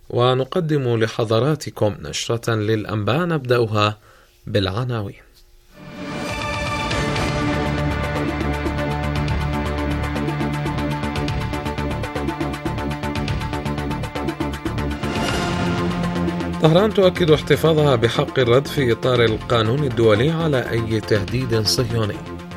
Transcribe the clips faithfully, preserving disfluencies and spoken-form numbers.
ونقدم لحضراتكم نشرة للأنباء نبدأها بالعناوين. طهران تؤكد احتفاظها بحق الرد في إطار القانون الدولي على أي تهديد صهيوني.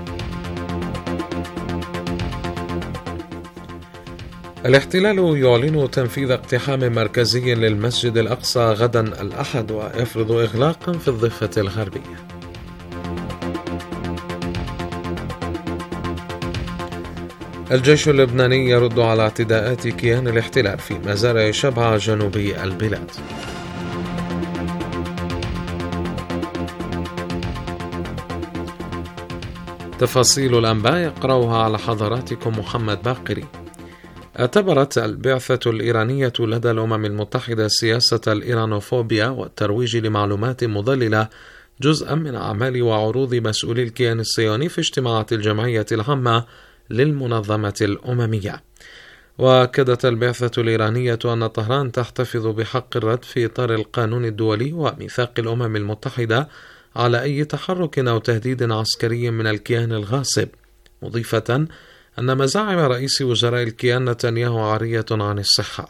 الاحتلال يعلن تنفيذ اقتحام مركزي للمسجد الأقصى غدا الأحد ويفرض إغلاقا في الضفة الغربية. الجيش اللبناني يرد على اعتداءات كيان الاحتلال في مزارع شبعة جنوبي البلاد. تفاصيل الأنباء يقرأها على حضراتكم محمد باقري. اعتبرت البعثة الإيرانية لدى الأمم المتحدة سياسة الإيرانوفوبيا والترويج لمعلومات مضللة جزءا من أعمال وعروض مسؤولي الكيان الصهيوني في اجتماعات الجمعية العامة للمنظمة الأممية. وأكدت البعثة الإيرانية أن طهران تحتفظ بحق الرد في إطار القانون الدولي وميثاق الأمم المتحدة على أي تحرك أو تهديد عسكري من الكيان الغاصب، مضيفة أن مزاعم رئيس وزراء الكيان نتنياهو عارية عن الصحة.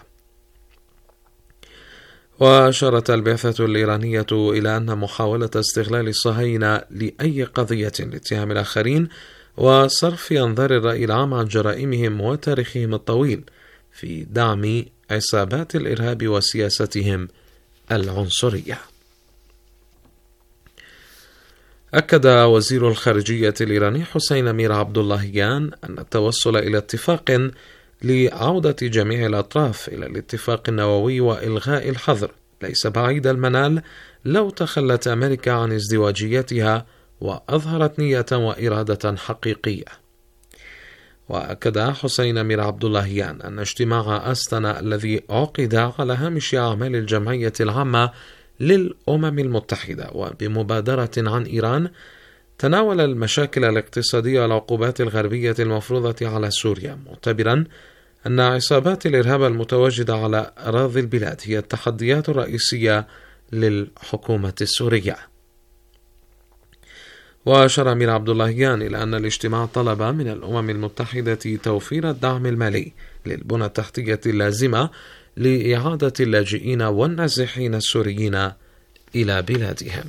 وأشارت البعثة الإيرانية إلى أن محاولة استغلال الصهاينة لأي قضية لاتهام الآخرين وصرف أنظار الرأي العام عن جرائمهم وتاريخهم الطويل في دعم عصابات الإرهاب وسياستهم العنصرية. أكد وزير الخارجية الإيراني حسين أمير عبد اللهيان أن التوصل إلى اتفاق لعودة جميع الأطراف إلى الاتفاق النووي وإلغاء الحظر ليس بعيد المنال لو تخلت أمريكا عن ازدواجيتها وأظهرت نية وإرادة حقيقية. وأكد حسين أمير عبد اللهيان أن اجتماع أستنا الذي عقد على هامش أعمال الجمعية العامة للأمم المتحدة وبمبادرة عن إيران تناول المشاكل الاقتصادية والعقوبات الغربية المفروضة على سوريا، معتبرا أن عصابات الإرهاب المتواجدة على أراضي البلاد هي التحديات الرئيسية للحكومة السورية. وأشار أمير عبد اللهيان إلى أن الاجتماع طلب من الأمم المتحدة توفير الدعم المالي للبنى التحتية اللازمة لإعادة اللاجئين والنازحين السوريين إلى بلادهم.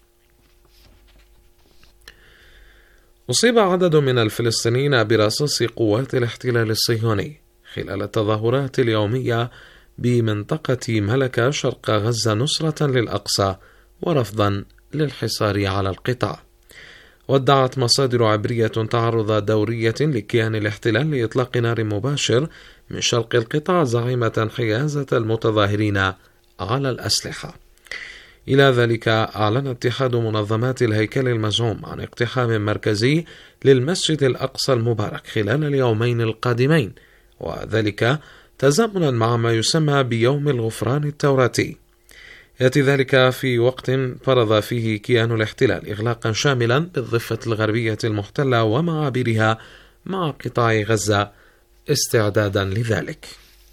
أصيب عدد من الفلسطينيين برصاص قوات الاحتلال الصهيوني خلال التظاهرات اليومية بمنطقة ملكة شرق غزة نصرة للأقصى ورفضا للحصار على القطاع. وادعت مصادر عبرية تعرض دورية لكيان الاحتلال لإطلاق نار مباشر من شرق القطاع زعيمة حيازة المتظاهرين على الأسلحة. إلى ذلك أعلن اتحاد منظمات الهيكل المزعوم عن اقتحام مركزي للمسجد الأقصى المبارك خلال اليومين القادمين، وذلك تزامنا مع ما يسمى بيوم الغفران التوراتي. يأتي ذلك في وقت فرض فيه كيان الاحتلال إغلاقا شاملا بالضفة الغربية المحتلة ومعابرها مع قطاع غزة استعدادا لذلك.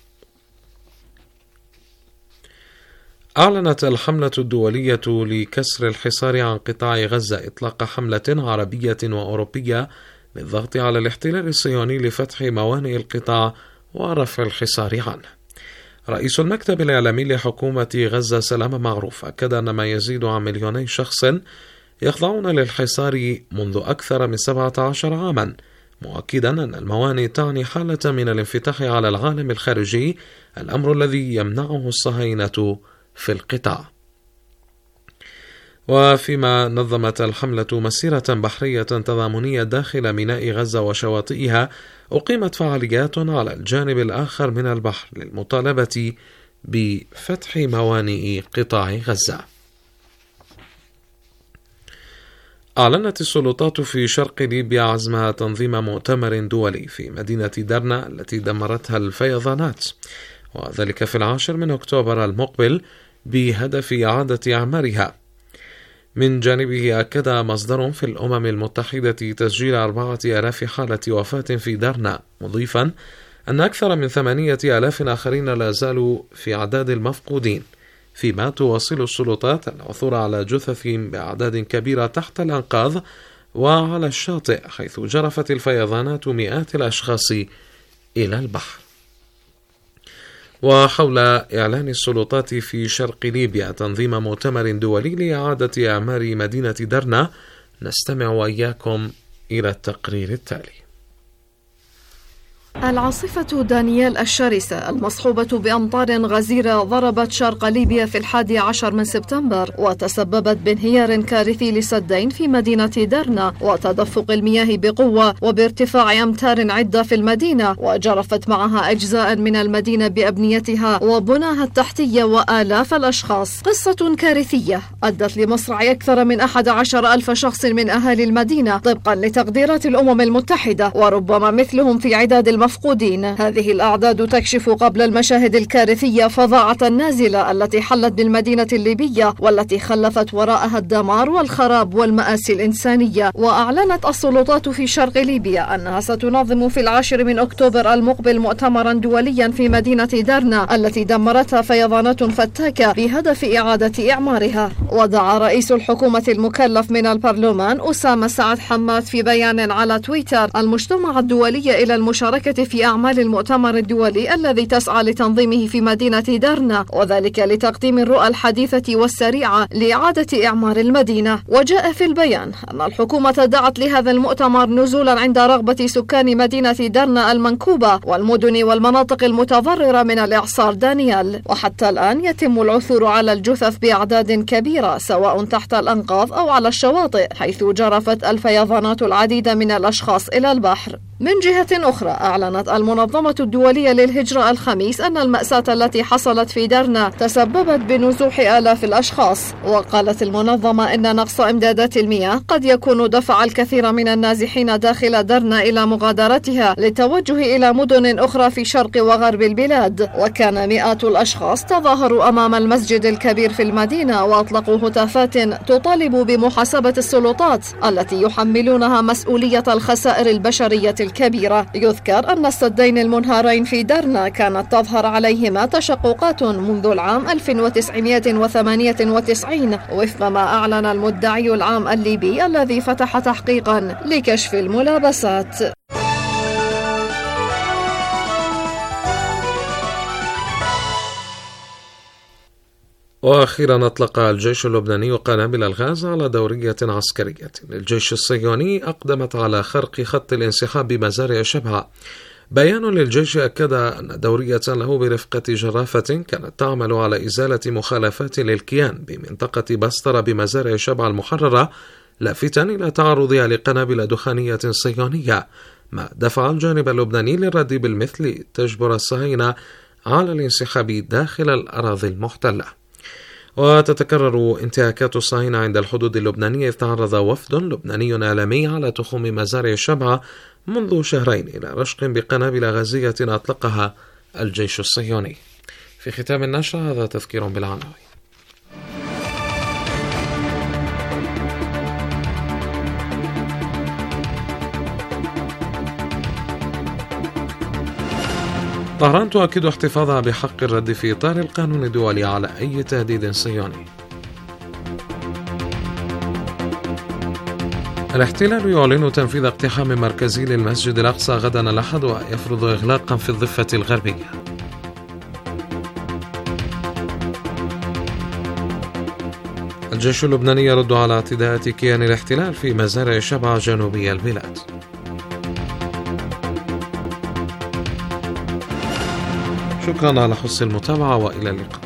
أعلنت الحملة الدولية لكسر الحصار عن قطاع غزة إطلاق حملة عربية وأوروبية للضغط على الاحتلال الصهيوني لفتح موانئ القطاع ورفع الحصار عنه. رئيس المكتب الإعلامي لحكومة غزة سلام معروف أكد أن ما يزيد عن مليوني شخص يخضعون للحصار منذ أكثر من سبعة عشر عاما، مؤكدا أن الموانئ تعني حالة من الانفتاح على العالم الخارجي، الأمر الذي يمنعه الصهاينة في القطاع. وفيما نظمت الحملة مسيرة بحرية تضامنية داخل ميناء غزة وشواطئها، أقيمت فعاليات على الجانب الآخر من البحر للمطالبة بفتح موانئ قطاع غزة. أعلنت السلطات في شرق ليبيا عزمها تنظيم مؤتمر دولي في مدينة درنا التي دمرتها الفيضانات، وذلك في العاشر من أكتوبر المقبل بهدف إعادة أعمارها. من جانبه أكد مصدر في الأمم المتحدة تسجيل أربعة آلاف حالة وفاة في درنا، مضيفا أن أكثر من ثمانية آلاف آخرين لا زالوا في أعداد المفقودين، فيما تواصل السلطات العثور على جثث بأعداد كبيرة تحت الأنقاض وعلى الشاطئ، حيث جرفت الفيضانات مئات الأشخاص إلى البحر. وحول إعلان السلطات في شرق ليبيا تنظيم مؤتمر دولي لإعادة إعمار مدينة درنا، نستمع وإياكم إلى التقرير التالي. العاصفة دانيال الشرسة المصحوبة بأمطار غزيرة ضربت شرق ليبيا في الحادي عشر من سبتمبر، وتسببت بانهيار كارثي لسدين في مدينة درنا وتدفق المياه بقوة وبارتفاع أمتار عدة في المدينة، وجرفت معها أجزاء من المدينة بأبنيتها وبناها التحتية وآلاف الأشخاص. قصة كارثية أدت لمصرع أكثر من أحد عشر ألف شخص من أهالي المدينة طبقا لتقديرات الأمم المتحدة، وربما مثلهم في عداد المفقودين. هذه الأعداد تكشف قبل المشاهد الكارثية فظاعة النازلة التي حلت بالمدينة الليبية، والتي خلفت وراءها الدمار والخراب والمآسي الإنسانية. وأعلنت السلطات في شرق ليبيا أنها ستنظم في العاشر من أكتوبر المقبل مؤتمرا دوليا في مدينة درنا التي دمرتها فيضانات فتاكة بهدف إعادة إعمارها. ودعا رئيس الحكومة المكلف من البرلمان أسامة سعد حماد في بيان على تويتر المجتمع الدولي إلى المشاركة في أعمال المؤتمر الدولي الذي تسعى لتنظيمه في مدينة درنا، وذلك لتقديم الرؤى الحديثة والسريعة لإعادة إعمار المدينة. وجاء في البيان أن الحكومة دعت لهذا المؤتمر نزولا عند رغبة سكان مدينة درنا المنكوبة والمدن والمناطق المتضررة من الإعصار دانيال. وحتى الآن يتم العثور على الجثث بأعداد كبيرة سواء تحت الأنقاض أو على الشواطئ، حيث جرفت الفيضانات العديد من الأشخاص إلى البحر. من جهة أخرى أعلنت المنظمة الدولية للهجرة الخميس أن المأساة التي حصلت في درنا تسببت بنزوح آلاف الأشخاص. وقالت المنظمة إن نقص إمدادات المياه قد يكون دفع الكثير من النازحين داخل درنا إلى مغادرتها للتوجه إلى مدن أخرى في شرق وغرب البلاد. وكان مئات الأشخاص تظاهروا أمام المسجد الكبير في المدينة وأطلقوا هتافات تطالب بمحاسبة السلطات التي يحملونها مسؤولية الخسائر البشرية الكبيرة. يذكر أن السدين المنهارين في درنا كانت تظهر عليهما تشققات منذ العام ألف وتسعمائة وثمانية وتسعين وفق ما أعلن المدعي العام الليبي الذي فتح تحقيقا لكشف الملابسات. وأخيرا أطلق الجيش اللبناني قنابل الغاز على دورية عسكرية للجيش الصهيوني أقدمت على خرق خط الانسحاب بمزارع شبعة. بيان للجيش أكد أن دورية له برفقة جرافة كانت تعمل على إزالة مخالفات للكيان بمنطقة بسترة بمزارع شبعة المحررة، لافتا إلى تعرضها لقنابل دخانية صهيونية، ما دفع الجانب اللبناني للرد بالمثل تجبر الصهاينة على الانسحاب داخل الأراضي المحتلة. وتتكرر انتهاكات الصهاينة عند الحدود اللبنانية، إذ تعرض وفد لبناني إعلامي على تخوم مزارع شبعة منذ شهرين إلى رشق بقنابل غازية أطلقها الجيش الصهيوني. في ختام النشر هذا تذكير بالعناوين. طهران تؤكد احتفاظها بحق الرد في إطار القانون الدولي على أي تهديد صهيوني. الاحتلال يعلن تنفيذ اقتحام مركزي للمسجد الأقصى غدا الأحد ويفرض إغلاقا في الضفة الغربية. الجيش اللبناني يرد على اعتداءات كيان الاحتلال في مزارع شبعة جنوبي البلاد. شكرا على حسن المتابعة وإلى اللقاء.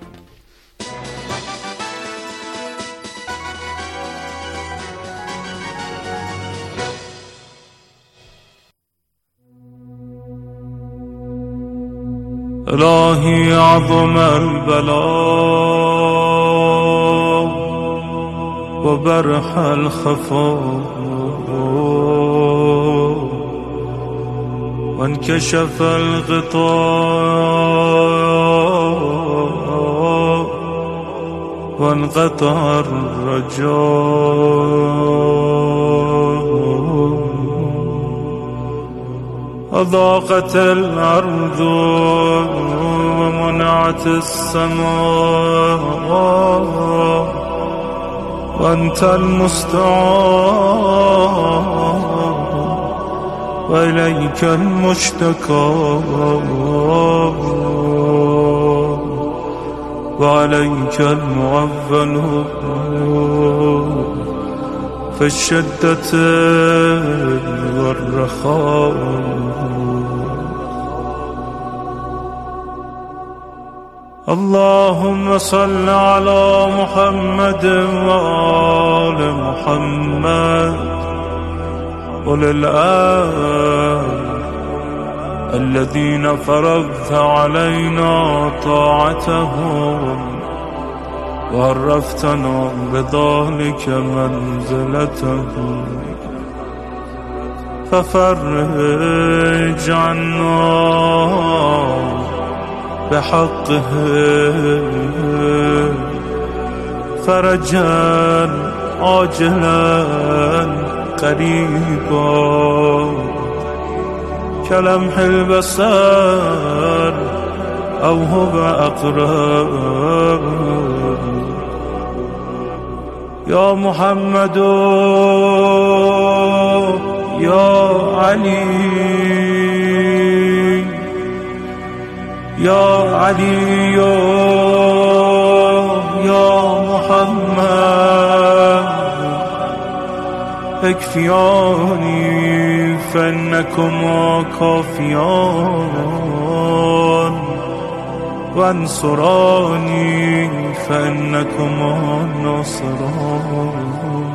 إلهي عظم البلاء وبرح الخفاء وانكشف الغطاء وانقطع الرجاء. وضاقت الأرض ومنعت السماء وأنت المستعان وإليك المشتكى وعليك المعول في الشدة والرخاء. اللهم صل على محمد وآل محمد وللآل الذين فرضت علينا طاعتهم وعرفتنا بذلك منزلتهم، ففرج عنا بحقهم فرجا عاجلا قريبا كلمح البصر أو هو أقرب. يا محمد يا علي يا علي يا محمد اكفياني فإنكما كافيان وانصراني فإنكما ناصران.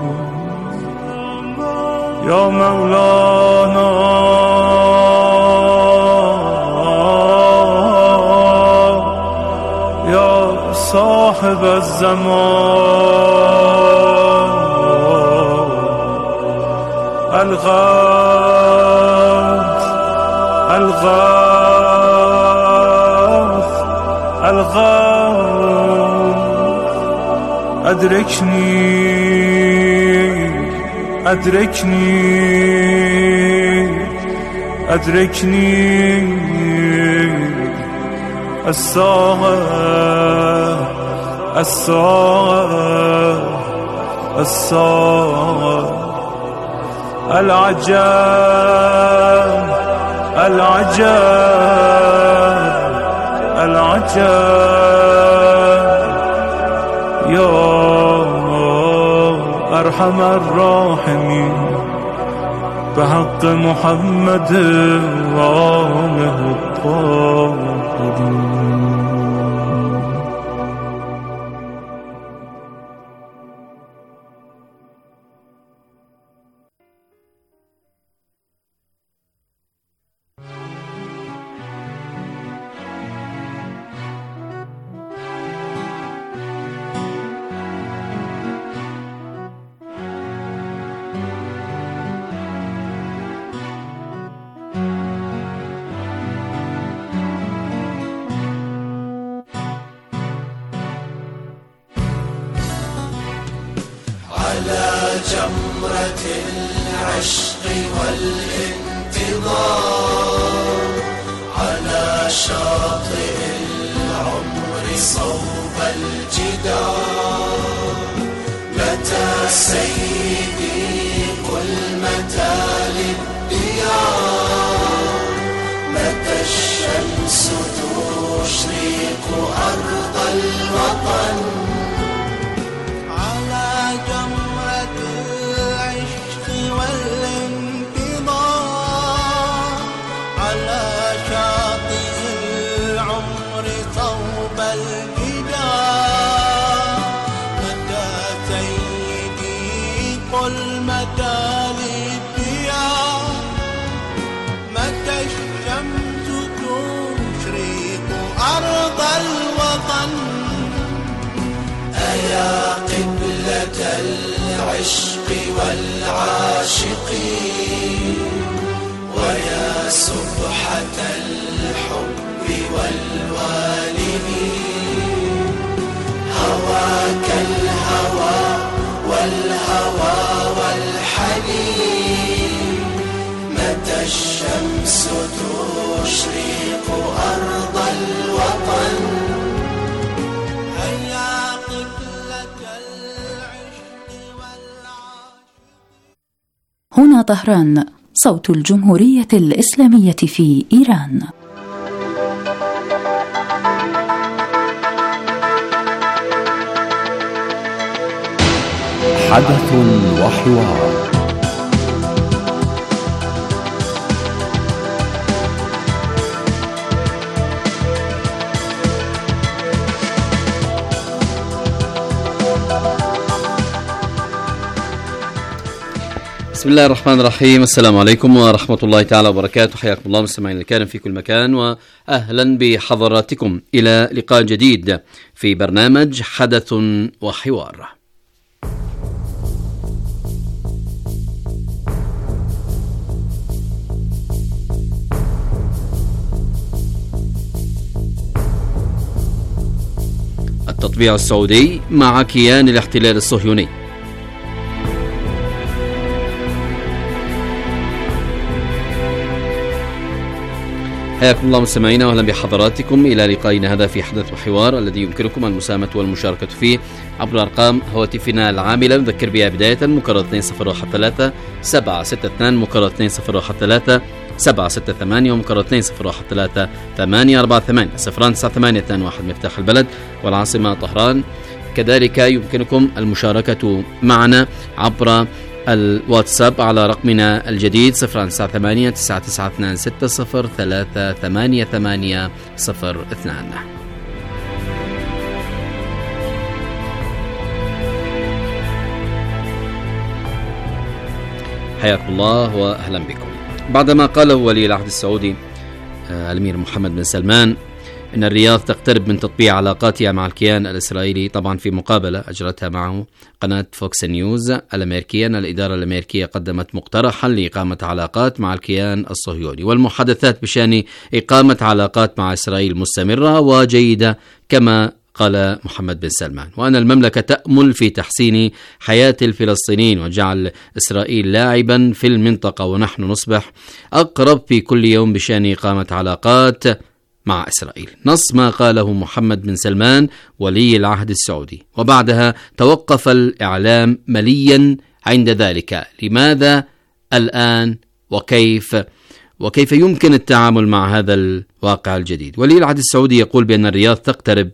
يا مولانا يا صاحب الزمان الغوث الغوث الغوث أدركني أدركني أدركني الساعة الساعة الساعة العجاب العجاب العجاب. يا أرحم الراحمين بحق محمد وآله الطاهرين. على جمرة العشق والانتظار على شاطئ العمر صوب الجدار. متى سيدي قل متى للديار، متى الشمس تشرق أرض الوطن. قل متى للديار، متى الشمس تشرق أرض الوطن. أيا قبلة العشق والعاشقين، ويا سبحة الحب والوالدين. هواك الهوى والهوى والحنين، متى الشمس تشرق أرض الوطن. هيا قبلة العشق والعاشق. هنا طهران، صوت الجمهورية الإسلامية في إيران. حدث وحوار. بسم الله الرحمن الرحيم. السلام عليكم ورحمة الله تعالى وبركاته. حياكم الله مستمعين الكرام في كل مكان، وأهلا بحضراتكم إلى لقاء جديد في برنامج حدث وحوار. التطبيع السعودي مع كيان الاحتلال الصهيوني. حياكم الله مستمعينا واهلا بحضراتكم الى لقائنا هذا في حدث وحوار، الذي يمكنكم المساهمه والمشاركه فيه عبر ارقام هواتفنا العامله. نذكر بها بدايه مكرر اثنين صفر واحد ثلاثة سبعة ستة اثنين، مكرر اثنين صفر واحد ثلاثة سبعة ستة ثمانية، ومكرر اثنين صفر واحد ثلاثة ثمانية أربعة ثمانية صفران تسعة ثمانية اثنين واحد مفتاح البلد والعاصمه طهران. كذلك يمكنكم المشاركه معنا عبر الواتساب على رقمنا الجديد صفر تسعة ثمانية تسعة تسعة اثنين ستة صفر ثلاثة ثمانية ثمانية صفر اثنان. حياكم الله واهلا بكم. بعدما قاله ولي العهد السعودي الامير محمد بن سلمان إن الرياض تقترب من تطبيع علاقاتها مع الكيان الإسرائيلي، طبعا في مقابلة أجرتها معه قناة فوكس نيوز الأمريكية، أن الإدارة الأمريكية قدمت مقترحا لإقامة علاقات مع الكيان الصهيوني، والمحادثات بشأن إقامة علاقات مع إسرائيل مستمرة وجيدة كما قال محمد بن سلمان، وأن المملكة تأمل في تحسين حياة الفلسطينيين وجعل إسرائيل لاعبا في المنطقة، ونحن نصبح أقرب في كل يوم بشأن إقامة علاقات مع إسرائيل. نص ما قاله محمد بن سلمان ولي العهد السعودي. وبعدها توقف الإعلام مليا عند ذلك. لماذا الآن وكيف وكيف يمكن التعامل مع هذا الواقع الجديد؟ ولي العهد السعودي يقول بأن الرياض تقترب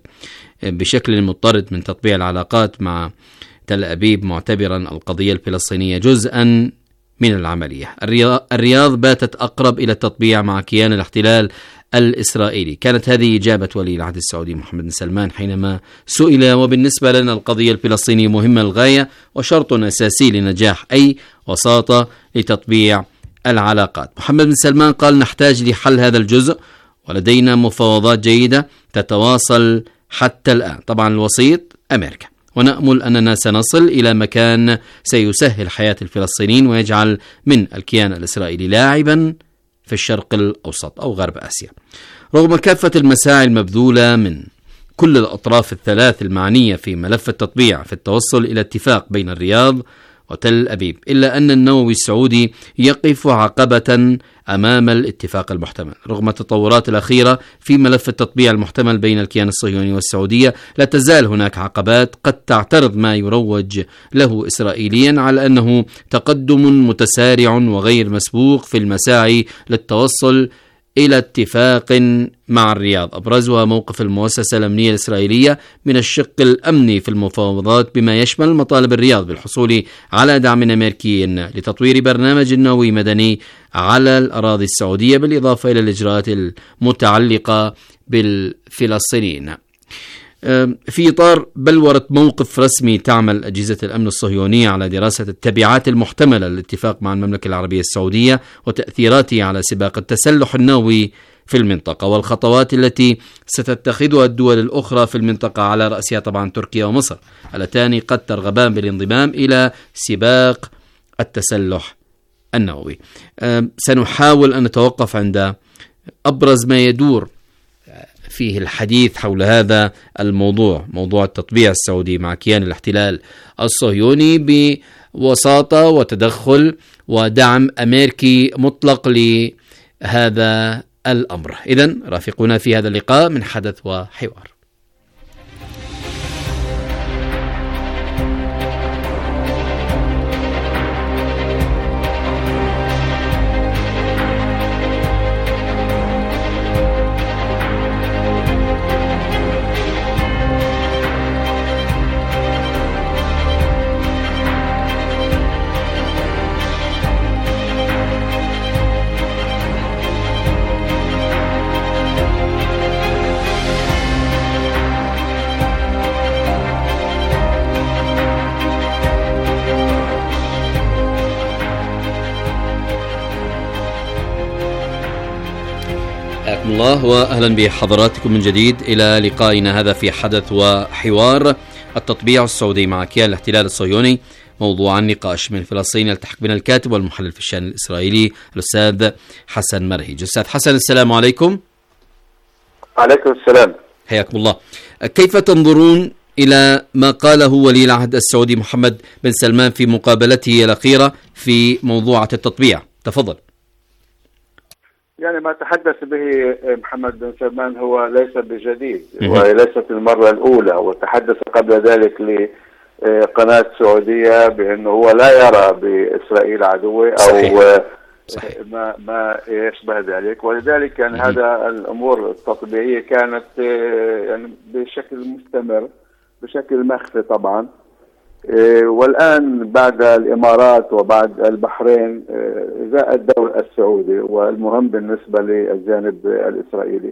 بشكل مضطرد من تطبيع العلاقات مع تل أبيب، معتبرا القضية الفلسطينية جزءا من العملية. الرياض باتت أقرب إلى التطبيع مع كيان الاحتلال الإسرائيلي. كانت هذه إجابة ولي العهد السعودي محمد بن سلمان حينما سئل: وبالنسبة لنا القضية الفلسطينية مهمة للغاية وشرط أساسي لنجاح أي وساطة لتطبيع العلاقات. محمد بن سلمان قال: نحتاج لحل هذا الجزء ولدينا مفاوضات جيدة تتواصل حتى الآن، طبعا الوسيط أمريكا، ونأمل أننا سنصل إلى مكان سيسهل حياة الفلسطينيين ويجعل من الكيان الإسرائيلي لاعبا في الشرق الأوسط أو غرب آسيا. رغم كافة المساعي المبذولة من كل الأطراف الثلاث المعنية في ملف التطبيع في التوصل إلى اتفاق بين الرياض وتل أبيب، إلا أن النووي السعودي يقف عقبة أمام الاتفاق المحتمل. رغم التطورات الأخيرة في ملف التطبيع المحتمل بين الكيان الصهيوني والسعودية، لا تزال هناك عقبات قد تعترض ما يروج له إسرائيليا على أنه تقدم متسارع وغير مسبوق في المساعي للتوصل إلى اتفاق مع الرياض، أبرزها موقف المؤسسة الأمنية الإسرائيلية من الشق الأمني في المفاوضات، بما يشمل مطالب الرياض بالحصول على دعم أمريكي لتطوير برنامج نووي مدني على الأراضي السعودية، بالإضافة إلى الإجراءات المتعلقة بالفلسطينيين. في إطار بلورة موقف رسمي، تعمل أجهزة الأمن الصهيونية على دراسة التبعات المحتملة للاتفاق مع المملكة العربية السعودية وتأثيراته على سباق التسلح النووي في المنطقة، والخطوات التي ستتخذها الدول الأخرى في المنطقة، على رأسها طبعا تركيا ومصر، اللتان قد ترغبان بالانضمام إلى سباق التسلح النووي. سنحاول أن نتوقف عند أبرز ما يدور فيه الحديث حول هذا الموضوع، موضوع التطبيع السعودي مع كيان الاحتلال الصهيوني بوساطة وتدخل ودعم أمريكي مطلق لهذا الأمر. إذن رافقونا في هذا اللقاء من حدث وحوار. حياكم الله وأهلا بحضراتكم من جديد إلى لقائنا هذا في حدث وحوار. التطبيع السعودي مع كيان الاحتلال الصهيوني موضوع النقاش. من فلسطين يلتحق بنا الكاتب والمحلل في الشأن الإسرائيلي الأستاذ حسن مرهج. أستاذ حسن السلام عليكم. عليكم السلام. حياكم الله. كيف تنظرون إلى ما قاله ولي العهد السعودي محمد بن سلمان في مقابلته الأخيرة في موضوع التطبيع؟ تفضل. يعني ما تحدث به محمد بن سلمان هو ليس بجديد وليست المرة الأولى، وتحدث قبل ذلك لقناة سعودية بأنه هو لا يرى بإسرائيل عدوة أو صحيح. صحيح. ما ما يشبه ذلك، ولذلك كان يعني هذا الأمور التطبيعية كانت يعني بشكل مستمر بشكل مخفي طبعا. والآن بعد الإمارات وبعد البحرين جاء الدور السعودي، والمهم بالنسبة للجانب الإسرائيلي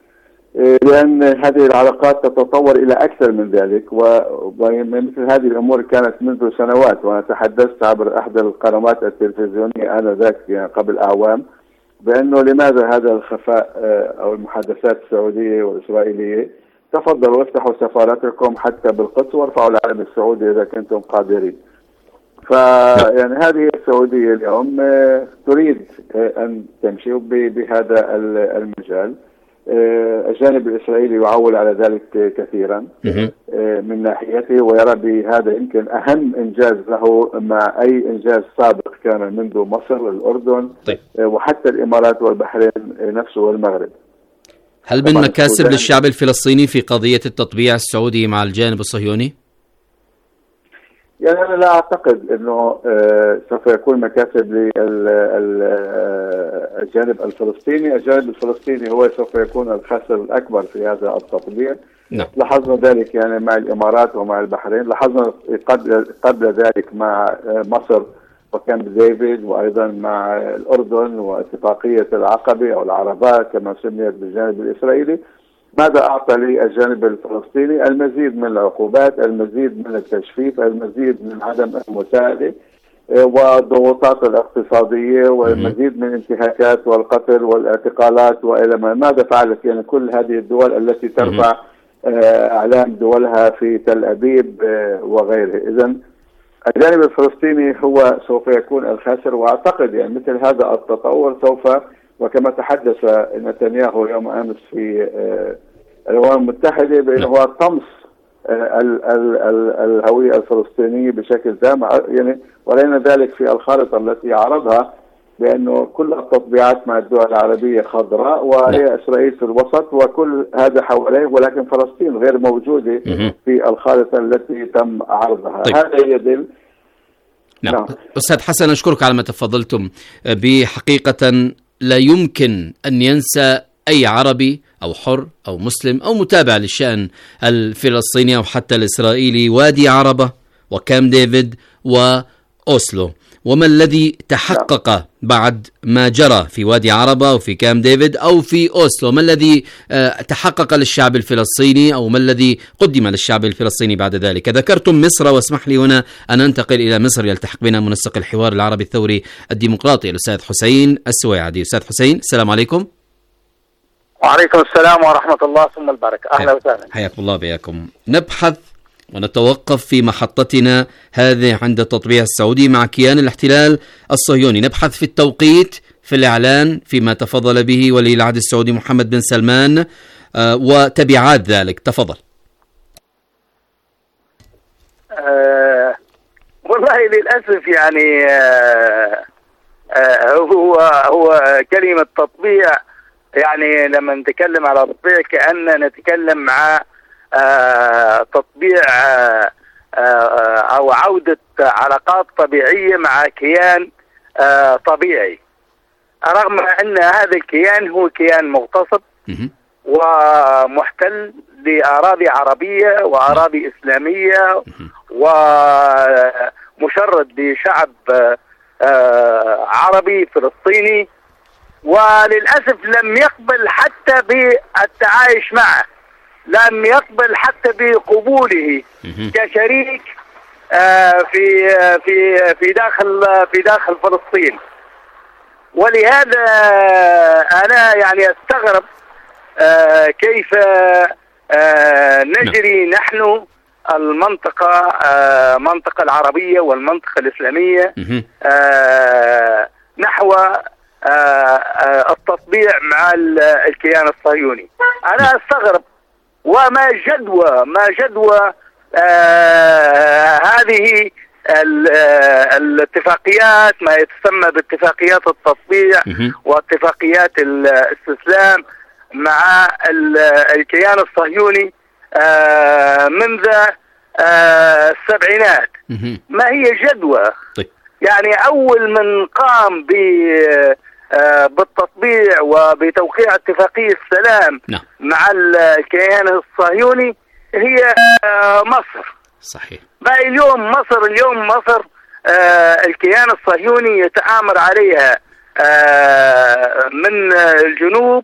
لأن هذه العلاقات تتطور إلى أكثر من ذلك، ومثل هذه الأمور كانت منذ سنوات. وأنا تحدثت عبر أحد القنوات التلفزيونية آنذاك يعني قبل أعوام بأنه لماذا هذا الخفاء أو المحادثات السعودية والإسرائيلية. تفضلوا وافتحوا سفاراتكم حتى بالقدس وارفعوا العلم السعودي إذا كنتم قادرين. فيعني هذه السعودية اليوم تريد أن تمشي بهذا المجال. الجانب الإسرائيلي يعول على ذلك كثيرا من ناحيته، ويرى بهذا يمكن أهم إنجاز له مع أي إنجاز سابق كان منذ مصر الأردن وحتى الإمارات والبحرين نفسه والمغرب. هل من مكاسب للشعب الفلسطيني في قضية التطبيع السعودي مع الجانب الصهيوني؟ يعني أنا لا أعتقد أنه سوف يكون مكاسب للجانب الفلسطيني. الجانب الفلسطيني هو سوف يكون الخاسر الأكبر في هذا التطبيع. نعم. لاحظنا ذلك يعني مع الإمارات ومع البحرين، لاحظنا قبل قبل ذلك مع مصر وكامب ديفيد، وأيضا مع الأردن واتفاقية العقبة أو العربات كما سميت بالجانب الإسرائيلي. ماذا أعطى للجانب الفلسطيني؟ المزيد من العقوبات، المزيد من التجفيف، المزيد من عدم المساعدة والضغوطات الاقتصادية، والمزيد من الانتهاكات والقتل والاعتقالات وإلى ما. ماذا فعلت يعني كل هذه الدول التي ترفع أعلام دولها في تل أبيب وغيره؟ إذن الجانب الفلسطيني هو سوف يكون الخاسر. وأعتقد يعني مثل هذا التطور سوف، وكما تحدث نتنياهو يوم أمس في الأمم المتحدة بأنه هو طمس الهوية الفلسطينية بشكل تام. يعني ورأينا ذلك في الخارطة التي عرضها بأنه كل التطبيعات مع الدول العربية خضراء وهي إسرائيل في الوسط وكل هذا حواليه، ولكن فلسطين غير موجودة في الخارطة التي تم عرضها. طيب. هذا يدل. نعم. نعم. أستاذ حسن أشكرك على ما تفضلتم. بحقيقة لا يمكن أن ينسى أي عربي أو حر أو مسلم أو متابع للشأن الفلسطيني أو حتى الإسرائيلي وادي عربة وكامب ديفيد وأوسلو، وما الذي تحقق بعد ما جرى في وادي عربة أو في كامب ديفيد أو في أوسلو. ما الذي تحقق للشعب الفلسطيني أو ما الذي قدم للشعب الفلسطيني بعد ذلك؟ ذكرتم مصر، واسمح لي هنا أن أنتقل إلى مصر. يلتحق بنا منسق الحوار العربي الثوري الديمقراطي الأستاذ حسين السويعدي. أستاذ حسين السلام عليكم. وعليكم السلام ورحمة الله ثم البركة. أهلا وسهلا. حياكم الله بياكم. نبحث ونتوقف في محطتنا هذه عند التطبيع السعودي مع كيان الاحتلال الصهيوني. نبحث في التوقيت، في الإعلان، فيما تفضل به ولي العهد السعودي محمد بن سلمان آه وتبعات ذلك. تفضل. آه والله للأسف يعني آه آه هو هو كلمة تطبيع يعني لما نتكلم على تطبيع كأننا نتكلم مع آه تطبيع آه آه أو عودة علاقات طبيعية مع كيان آه طبيعي، رغم أن هذا الكيان هو كيان مغتصب ومحتل لأراضي عربية وأراضي إسلامية ومشرد لشعب آه عربي فلسطيني، وللأسف لم يقبل حتى بالتعايش معه، لم يقبل حتى بقبوله كشريك في في في داخل في داخل فلسطين. ولهذا أنا يعني أستغرب كيف نجري نحن المنطقة منطقة العربية والمنطقة الإسلامية نحو التطبيع مع الكيان الصهيوني. أنا أستغرب، وما جدوى ما جدوى آه هذه الاتفاقيات، ما يتسمى باتفاقيات التطبيع واتفاقيات الاستسلام مع الكيان الصهيوني آه منذ آه السبعينات. ما هي جدوى؟ يعني أول من قام ب بالتطبيع وبتوقيع اتفاقية السلام نعم. مع الكيان الصهيوني هي مصر. صحيح. بقى اليوم مصر اليوم مصر الكيان الصهيوني يتآمر عليها من الجنوب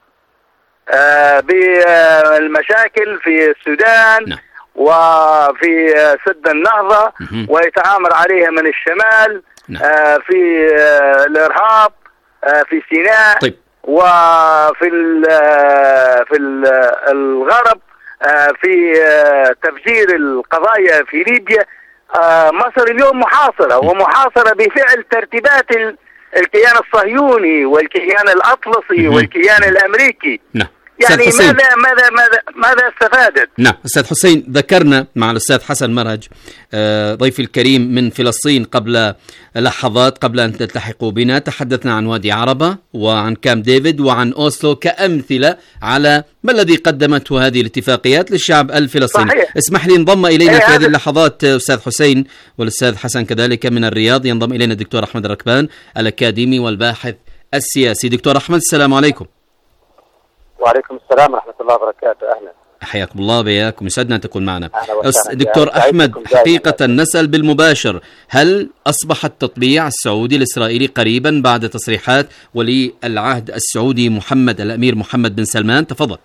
بالمشاكل في السودان نعم. وفي سد النهضة، ويتآمر عليها من الشمال نعم. في الإرهاب في سيناء طيب. وفي ال في ال الغرب في تفجير القضايا في ليبيا. مصر اليوم محاصرة، ومحاصرة بفعل ترتيبات الكيان الصهيوني والكيان الأطلسي والكيان الأمريكي. نعم. يعني ماذا ماذا ماذا ماذا استفادت؟ نعم أستاذ حسين، ذكرنا مع الأستاذ حسن مرهج ضيفي الكريم من فلسطين قبل لحظات قبل أن تلتحقوا بنا، تحدثنا عن وادي عربة وعن كامب ديفيد وعن أوسلو كأمثلة على ما الذي قدمته هذه الاتفاقيات للشعب الفلسطيني. صحيح. اسمح لي انضم إلينا في هذه اللحظات أستاذ حسين والأستاذ حسن كذلك من الرياض، ينضم إلينا الدكتور أحمد الركبان الأكاديمي والباحث السياسي. دكتور أحمد السلام عليكم. وعليكم السلام ورحمة الله وبركاته. أهلا. حياكم الله بياكم، يسعدنا أن تكون معنا. دكتور أحمد، حقيقة نسأل بالمباشر، هل أصبح التطبيع السعودي الإسرائيلي قريبا بعد تصريحات ولي العهد السعودي محمد الأمير محمد بن سلمان؟ تفضل.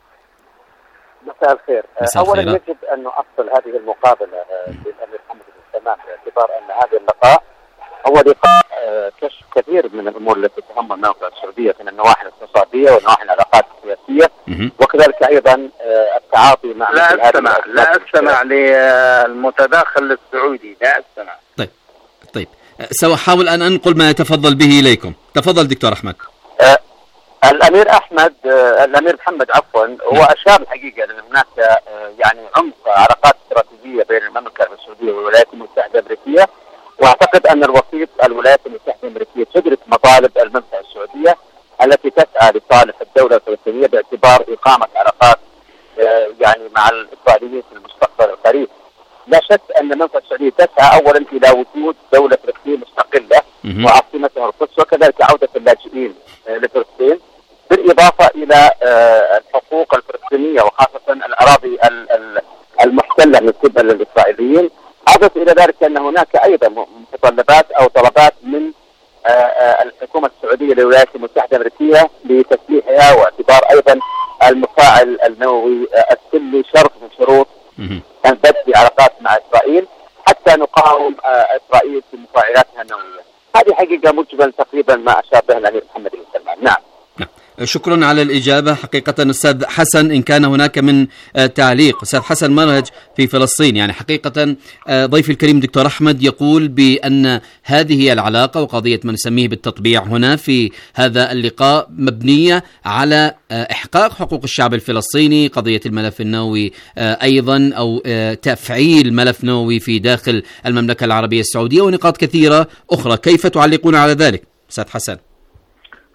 مساء الخير. أولا يجب أن نؤصل هذه المقابلة للأمير محمد بن سلمان باعتبار أن هذا اللقاء هو لقاء كشف كثير من الامور التي تهم الموقع السعوديه من النواحي الاقتصاديه ونواحي العلاقات السياسيه، وكذلك ايضا التعاطي مع لا استمع لا استمع للمتداخل السعودي، لا استمع. طيب طيب سأحاول ان انقل ما يتفضل به اليكم. تفضل دكتور احمد. آه الامير احمد آه الامير محمد عفوا هو اشار الحقيقه ان هناك آه يعني عمق علاقات استراتيجيه بين المملكه السعوديه والولايات المتحده الامريكيه، واعتقد ان الوسيط الولايات المتحده الامريكيه تدرك مطالب المملكه السعوديه التي تسعى لصالح الدوله الفلسطينيه باعتبار اقامه علاقات يعني مع الاسرائيليين في المستقبل القريب. لا شك ان المملكه السعوديه تسعى اولا الى وجود دوله فلسطين مستقله وعاصمتها القدس، وكذلك عوده اللاجئين لفلسطين، بالاضافه الى الحقوق الفلسطينيه وخاصه الاراضي المحتله من قبل الاسرائيليين. أضف إلى ذلك أن هناك أيضا متطلبات أو طلبات من الحكومة السعودية للولايات المتحدة الأمريكية لتسليحها، واعتبار أيضا المفاعل النووي السلي شرط من شروط البدء بعلاقات مع إسرائيل حتى نقاوم إسرائيل في مفاعلاتها النووية. هذه حقيقة مجمل تقريبا ما أشار به الأمير محمد بن سلمان. نعم. شكرا على الإجابة. حقيقة أستاذ حسن، إن كان هناك من تعليق، أستاذ حسن مرهج في فلسطين، يعني حقيقة ضيف الكريم دكتور أحمد يقول بأن هذه العلاقة وقضية ما نسميه بالتطبيع هنا في هذا اللقاء مبنية على إحقاق حقوق الشعب الفلسطيني، قضية الملف النووي أيضا أو تفعيل ملف نووي في داخل المملكة العربية السعودية ونقاط كثيرة أخرى. كيف تعلقون على ذلك أستاذ حسن؟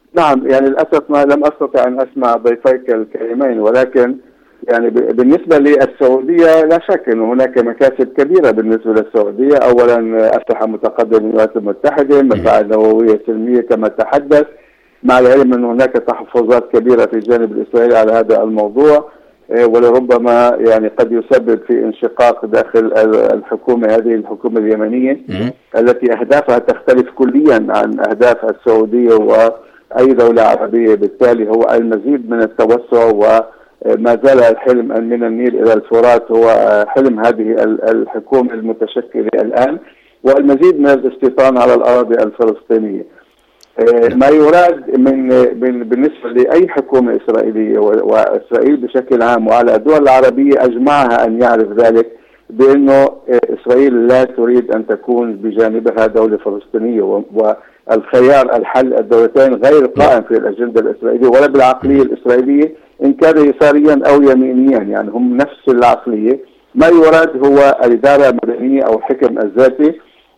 نعم، يعني للأسف ما لم أستطع أن أسمع ضيفيك الكريمين، ولكن يعني بالنسبة للسعودية لا شك أن هناك مكاسب كبيرة بالنسبة للسعودية. أولا أسلحة متقدمة من الولايات المتحدة، مفاعل نووية سلمية كما تحدث، مع العلم أن هناك تحفظات كبيرة في الجانب الإسرائيلي على هذا الموضوع، ولربما يعني قد يسبب في انشقاق داخل الحكومة، هذه الحكومة اليمنية التي أهدافها تختلف كليا عن أهداف السعودية وأي دولة عربية. بالتالي هو المزيد من التوسع، وما زال الحلم من النيل إلى الفرات هو حلم هذه الحكومة المتشكلة الآن، والمزيد من الاستيطان على الأراضي الفلسطينية. ما يراد من بالنسبة لأي حكومة إسرائيلية وإسرائيل بشكل عام وعلى الدول العربية أجمعها أن يعرف ذلك، بأنه إسرائيل لا تريد أن تكون بجانبها دولة فلسطينية، والخيار الحل الدولتين غير قائم في الأجندة الإسرائيلية ولا بالعقلية الإسرائيلية إن كان يساريا أو يمينيا، يعني هم نفس العقلية. ما يراد هو الإدارة المدنية أو الحكم الذاتي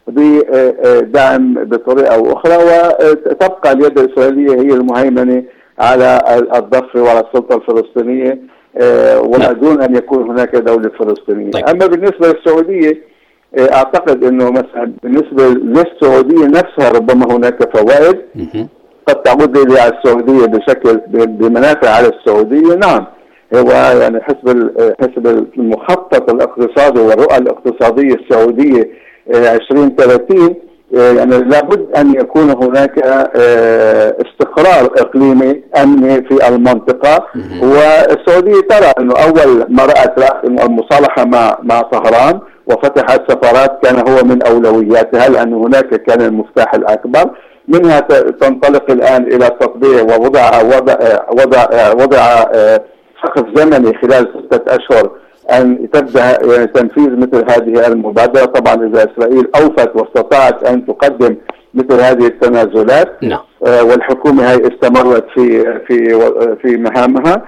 بدعم بطريقة أو أخرى، وتبقى اليد الإسرائيلية هي المهيمنة على الضفة وعلى السلطة الفلسطينية ودون أن يكون هناك دولة فلسطينية. أما بالنسبة للسعودية أعتقد أنه مثلا بالنسبة للسعودية نفسها ربما هناك فوائد قد تعود إلى السعودية بشكل بمنافع على السعودية. نعم، هو يعني حسب حسب المخطط الاقتصادي والرؤى الاقتصادية السعودية عشرين ثلاثين، يعني لابد أن يكون هناك استقرار إقليمي أمني في المنطقة. والسعودية ترى أنه أول ما رأت المصالحة مع مع طهران وفتحت سفارات كان هو من أولوياتها، لأن هناك كان المفتاح الأكبر. منها تنطلق الآن إلى تطبيع ووضع وضع وضع وضع سقف زمني خلال ستة أشهر أن تبدأ تنفيذ مثل هذه المبادرة. طبعا إذا إسرائيل أوفت واستطاعت أن تقدم مثل هذه التنازلات، نعم. والحكومة هاي استمرت في في في مهامها،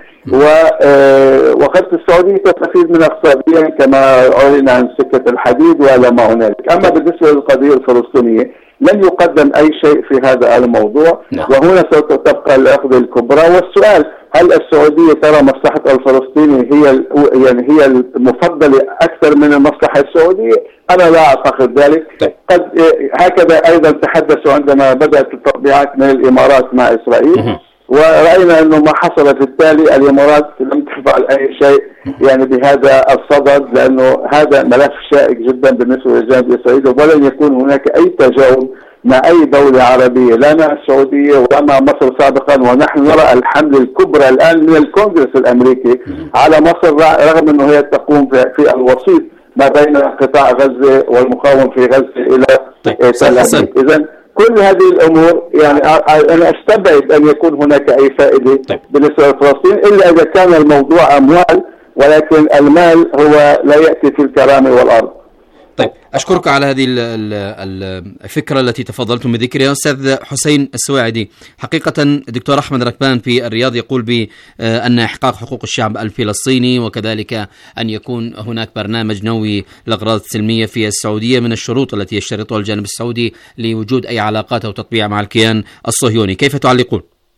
وقد السعودية تستفيد من اقتصاديا كما أعلن عن سكة الحديد ولا ما هنالك. أما بالنسبة للقضية الفلسطينية لن يقدم أي شيء في هذا الموضوع، نعم. وهنا سوف تبقى العقدة الكبرى. والسؤال هل السعودية ترى مصلحة الفلسطيني هي يعني هي المفضلة أكثر من المصلحة السعودية؟ أنا لا أعتقد ذلك. قد هكذا أيضا تحدثوا عندما بدأت التطبيعات من الإمارات مع إسرائيل، ورأينا أنه ما حصل في التالي الإمارات لم تفعل أي شيء يعني بهذا الصدد، لأنه هذا ملف شائك جدا بالنسبة للجانب الإسرائيلي، ولن يكون هناك أي تجاوب مع أي دولة عربية لا مع السعودية ولا مع مصر سابقا. ونحن نرى الحملة الكبرى الآن من الكونغرس الأمريكي على مصر، رغم أنه هي تقوم في الوسيط ما بين قطاع غزة والمقاومة في غزة إلى تل أبيب. إذن كل هذه الأمور يعني أنا أستبعد أن يكون هناك أي فائدة بالنسبة لفلسطين، إلا إذا كان الموضوع أموال، ولكن المال هو لا يأتي في الكرامة والأرض. طيب، أشكرك على هذه الفكرة التي تفضلتم بذكرها. أستاذ حسين السواعدي، حقيقة الدكتور أحمد ركبان في الرياض يقول بأن إحقاق حقوق الشعب الفلسطيني وكذلك أن يكون هناك برنامج نووي للأغراض السلمية في السعودية من الشروط التي يشترطها الجانب السعودي لوجود أي علاقات أو تطبيع مع الكيان الصهيوني. كيف تعلقون؟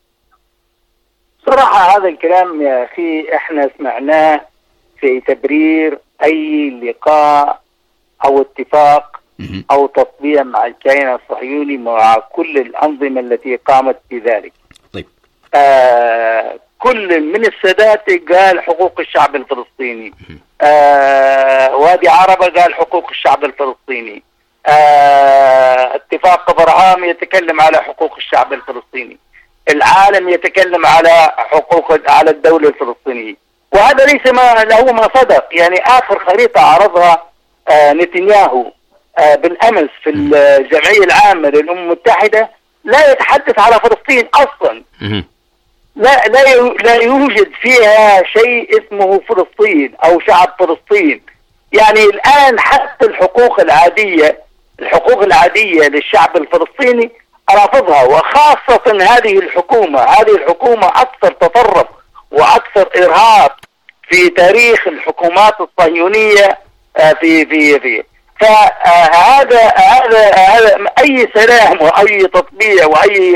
صراحة هذا الكلام يا أخي إحنا سمعناه في تبرير أي لقاء أو اتفاق أو تطبيع مع الكيان الصهيوني مع كل الأنظمة التي قامت بذلك. طيب. آه كل من السادات قال حقوق الشعب الفلسطيني، آه وادي عربة قال حقوق الشعب الفلسطيني، آه اتفاق أبراهام يتكلم على حقوق الشعب الفلسطيني، العالم يتكلم على حقوق على الدولة الفلسطينية، وهذا ليس ما له ما صدق. يعني آخر خريطة عرضها آه نتنياهو آه بالأمس في الجمعية العامة للأمم المتحدة لا يتحدث على فلسطين أصلا. لا لا لا يوجد فيها شيء اسمه فلسطين أو شعب فلسطين. يعني الآن حتى الحقوق العادية الحقوق العادية للشعب الفلسطيني رافضها، وخاصة هذه الحكومة هذه الحكومة أكثر تطرف وأكثر إرهاب في تاريخ الحكومات الصهيونية في في في فهذا هذا هذا أي سلام وأي تطبيع وأي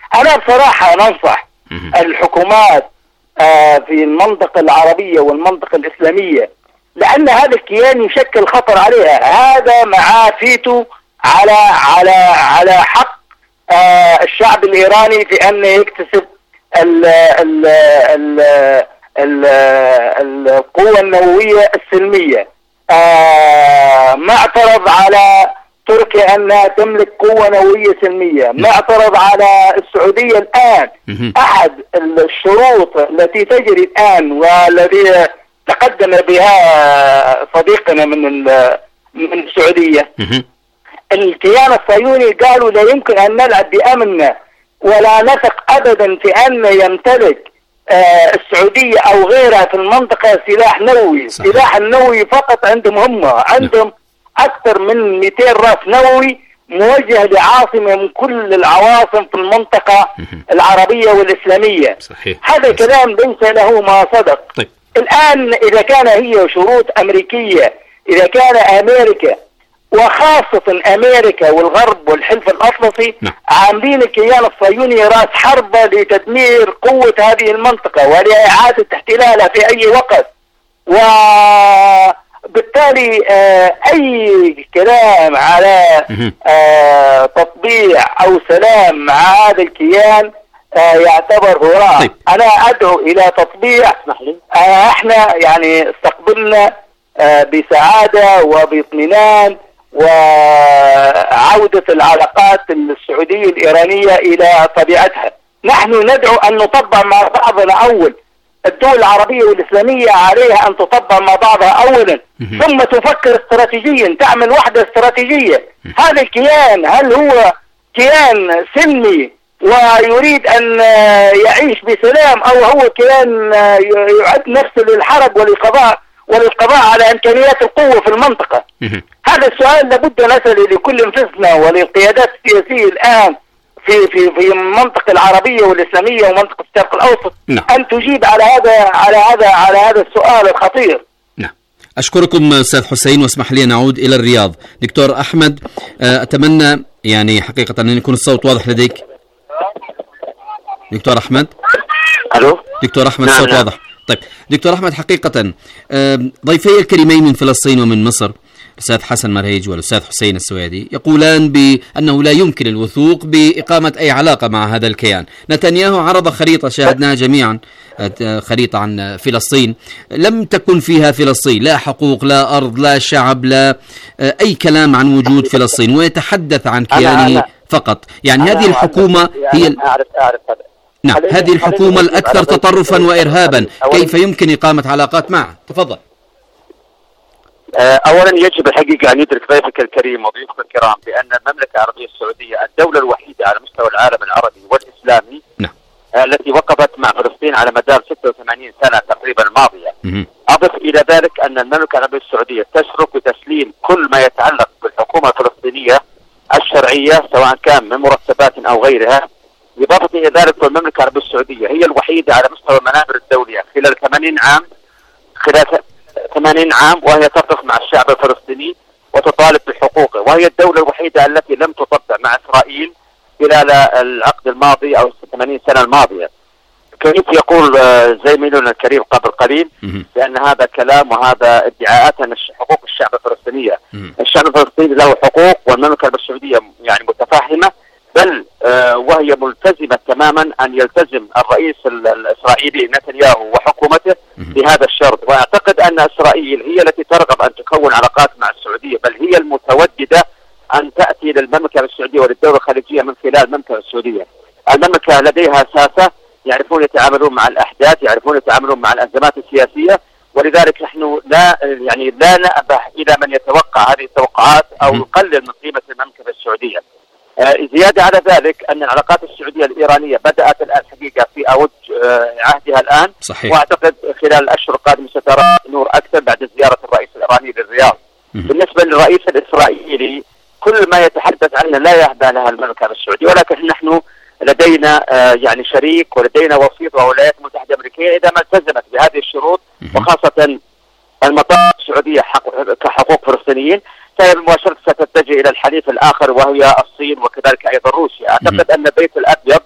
أنا بصراحة ننصح الحكومات في المنطقة العربية والمنطقة الإسلامية، لأن هذا الكيان يشكل خطر عليها. هذا معاه فيتو على على على حق الشعب الإيراني في أن يكتسب ال ال ال ال القوة النووية السلمية. ما اعترض على تركيا أنها تملك قوة نووية سلمية، ما اعترض على السعودية الآن. أحد الشروط التي تجري الآن والذي تقدم بها صديقنا من من السعودية، الكيان الصهيوني قالوا لا يمكن أن نلعب بأمننا ولا نثق أبدا في أن يمتلك آه السعودية أو غيرها في المنطقة سلاح نووي. صحيح. سلاح النووي فقط عندهم هم، عندهم أكثر من مئتين رأس نووي موجه لعاصمة من كل العواصم في المنطقة العربية والإسلامية. صحيح. هذا كلام ليس له ما صدق. طيب. الآن إذا كان هي شروط أمريكية، إذا كان أمريكا وخاصة أمريكا والغرب والحلف الأطلسي نعم. عاملين الكيان الصهيوني رأس حربة لتدمير قوة هذه المنطقة ولإعادة احتلالها في أي وقت، وبالتالي آه أي كلام على آه تطبيع أو سلام مع هذا الكيان آه يعتبر هراء. طيب. أنا أدعو إلى تطبيع. آه احنا يعني استقبلنا آه بسعادة وباطمئنان وعودة العلاقات السعودية الإيرانية إلى طبيعتها. نحن ندعو أن نطبع مع بعضنا أول. الدول العربية والإسلامية عليها أن تطبع مع بعضها أولا ثم تفكر استراتيجيا، تعمل وحدة استراتيجية. هذا الكيان هل هو كيان سلمي ويريد أن يعيش بسلام، أو هو كيان يعد نفسه للحرب وللقضاء وللقضاء على إمكانيات القوة في المنطقة؟ هذا السؤال لابد نسأله لكل انفسنا وللقيادات السياسية الآن في في في المنطقة العربية والإسلامية ومنطقة الشرق الأوسط. نعم. أن تجيب على هذا على هذا على هذا السؤال الخطير. نعم. أشكركم أستاذ حسين، واسمح لي نعود إلى الرياض. دكتور أحمد، أتمنى يعني حقيقة أن يكون الصوت واضح لديك. دكتور أحمد. ألو. دكتور أحمد. نعم. الصوت نعم. واضح. طيب دكتور أحمد، حقيقة ضيفي الكريمين من فلسطين ومن مصر الأستاذ حسن مرهيج والأستاذ حسين السويدي يقولان بأنه لا يمكن الوثوق بإقامة أي علاقة مع هذا الكيان. نتنياهو عرض خريطة شاهدناها جميعا، خريطة عن فلسطين لم تكن فيها فلسطين، لا حقوق لا أرض لا شعب لا أي كلام عن وجود فلسطين، ويتحدث عن كيانه فقط. يعني هذه الحكومة هي أعرف أعرف نعم هذه الحكومة الأكثر تطرفا وإرهابا، كيف يمكن إقامة علاقات معه؟ تفضل. أولا يجب الحقيقة أن يدرك ضيفك الكريم وضيوفك الكرام بأن المملكة العربية السعودية الدولة الوحيدة على مستوى العالم العربي والإسلامي نعم. التي وقفت مع فلسطين على مدار ستة وثمانين سنة تقريبا الماضية. م- أضف إلى ذلك أن المملكة العربية السعودية تشرف بتسليم كل ما يتعلق بالحكومة الفلسطينية الشرعية سواء كان من مرتبات أو غيرها. إضافة إلى ذلك فالمملكة العربية السعودية هي الوحيدة على مستوى المنابر الدولية خلال ثمانين عام خلال ثمانين عام وهي تقف مع الشعب الفلسطيني وتطالب بحقوقه، وهي الدولة الوحيدة التي لم تطبع مع إسرائيل خلال العقد الماضي أو ثمانين سنة الماضية. كيف يقول زميلنا الكريم قبل قليل بأن هذا كلام وهذا ادعاءات عن حقوق الشعب الفلسطيني. الشعب الفلسطيني له حقوق والمملكة السعودية يعني متفاهمة، بل وهي ملتزمة تماما أن يلتزم الرئيس الإسرائيلي نتنياهو وحكومته بهذا الشرط. وأعتقد أن إسرائيل هي التي ترغب أن تكون علاقات مع السعودية، بل هي المتوددة أن تأتي للمملكة السعودية وللدولة الخليجية من خلال المملكة السعودية. المملكة لديها ساسة، يعرفون يتعاملون مع الأحداث، يعرفون يتعاملون مع الأزمات السياسية، ولذلك نحن لا يعني لا نأبه إلى من يتوقع هذه التوقعات أو يقلل من قيمة المملكة السعودية. زيادة على ذلك أن العلاقات السعودية الإيرانية بدأت الآن حقيقة في أوج عهدها الآن. صحيح. وأعتقد خلال الأشهر القادمة سترى نور أكثر بعد زيارة الرئيس الإيراني للرياض. بالنسبة للرئيس الإسرائيلي كل ما يتحدث عنه لا يهدى لها المملكة السعودية، ولكن نحن لدينا يعني شريك ولدينا وسيط وهو الولايات المتحدة الأمريكية إذا ما التزمت بهذه الشروط، وخاصة المطالب السعودية كحقوق فلسطينيين فهي بالمباشرة ستتجه إلى الحليف الآخر وهي الصين وكذلك أيضا روسيا. أعتقد أن البيت الأبيض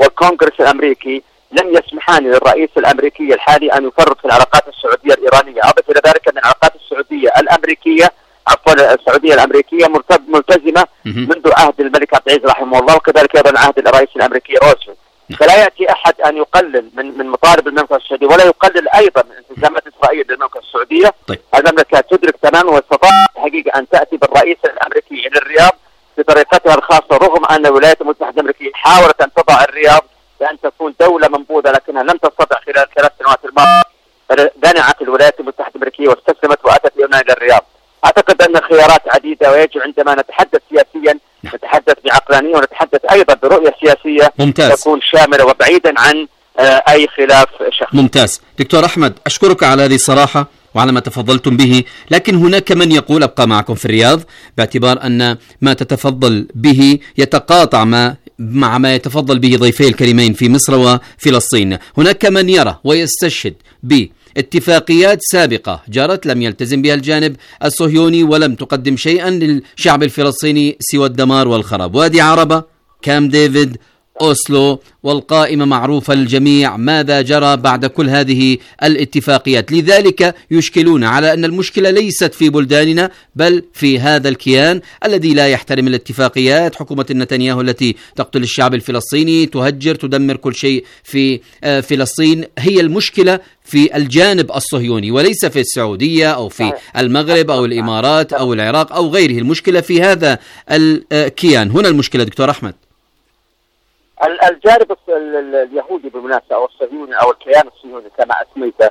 والكونغرس الأمريكي لم يسمحان للرئيس الأمريكي الحالي أن يفرط في العلاقات السعودية الإيرانية. أضف إلى ذلك أن العلاقات السعودية الأمريكية عفوا السعودية الأمريكية ملتزمة منذ عهد الملك عبد العزيز رحمه الله، وكذلك أيضا عهد الرئيس الأمريكي روزفلت. فلا يأتي أحد أن يقلل من من مطالب المملكة السعودية، ولا يقلل أيضا من التزامات إسرائيل للمملكة السعودية. طيب. المملكة تدرك تماما واستطاعت الحقيقة أن تأتي بالرئيس الأمريكي إلى الرياض بطريقتها الخاصة، رغم أن الولايات المتحدة الأمريكية حاولت أن تضع الرياض بأن تكون دولة منبوذة، لكنها لم تستطع خلال ثلاث سنوات الماضية. دنعت الولايات المتحدة الأمريكية واستسلمت وأتت هنا إلى الرياض. أعتقد أن خيارات عديدة، ويجب عندما نتحدث سياسيا نتحدث بعقلانية ونتحدث أيضا برؤية سياسية ممتاز. تكون شاملة وبعيدا عن أي خلاف شخصي. ممتاز. دكتور أحمد، أشكرك على هذه الصراحة وعلى ما تفضلتم به، لكن هناك من يقول أبقى معكم في الرياض باعتبار أن ما تتفضل به يتقاطع ما مع ما يتفضل به ضيفي الكريمين في مصر وفلسطين. هناك من يرى ويستشهد باتفاقيات سابقة جرت لم يلتزم بها الجانب الصهيوني ولم تقدم شيئا للشعب الفلسطيني سوى الدمار والخراب. وادي عربة، كام ديفيد، أوسلو، والقائمة معروفة للجميع ماذا جرى بعد كل هذه الاتفاقيات. لذلك يشكلون على أن المشكلة ليست في بلداننا بل في هذا الكيان الذي لا يحترم الاتفاقيات. حكومة نتنياهو التي تقتل الشعب الفلسطيني، تهجر، تدمر كل شيء في فلسطين. هي المشكلة في الجانب الصهيوني وليس في السعودية أو في المغرب أو الإمارات أو العراق أو غيره. المشكلة في هذا الكيان. هنا المشكلة دكتور أحمد. الجانب اليهودي بالمناسبة أو الصهيوني أو الكيان الصهيوني كما أسميته،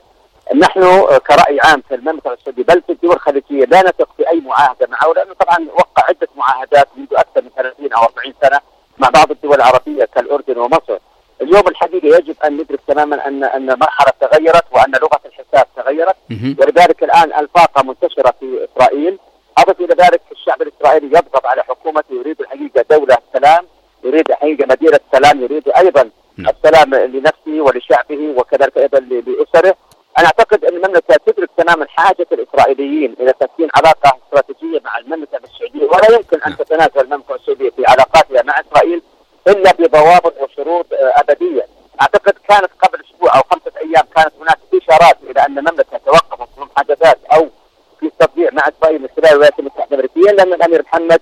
نحن كرأي عام في المملكة السعودية بل في الدول الخليجية لا نثق في أي معاهدة معه، لأنه طبعا وقع عدة معاهدات منذ أكثر من ثلاثين أو أربعين سنة مع بعض الدول العربية كالأردن ومصر. اليوم الحقيقة يجب أن ندرك تماما أن أن المرحلة تغيرت وأن لغة الحساب تغيرت، ولذلك الآن الفاقة منتشرة في إسرائيل. أضف إلى ذلك الشعب الإسرائيلي يضغط على حكومته، يريد الحقيقة دولة سلام، يريد حقيقة مدينة سلام، يريد أيضا السلام لنفسه ولشعبه وكذلك أيضا لأسره. أنا أعتقد أن المملكة تدرك تماما حاجة الإسرائيليين إلى تكوين علاقة استراتيجية مع المملكة السعودية، ولا يمكن أن تتنازل المملكة السعودية في علاقاتها مع إسرائيل إلا بضوابط وشروط أبدية. أعتقد كانت قبل أسبوع أو خمسة أيام كانت هناك إشارات إلى أن المملكة توقفت في المحادثات أو في التطبيع مع إسرائيل من خلال الولايات المتحدة الأمريكية، لأن الأمير محمد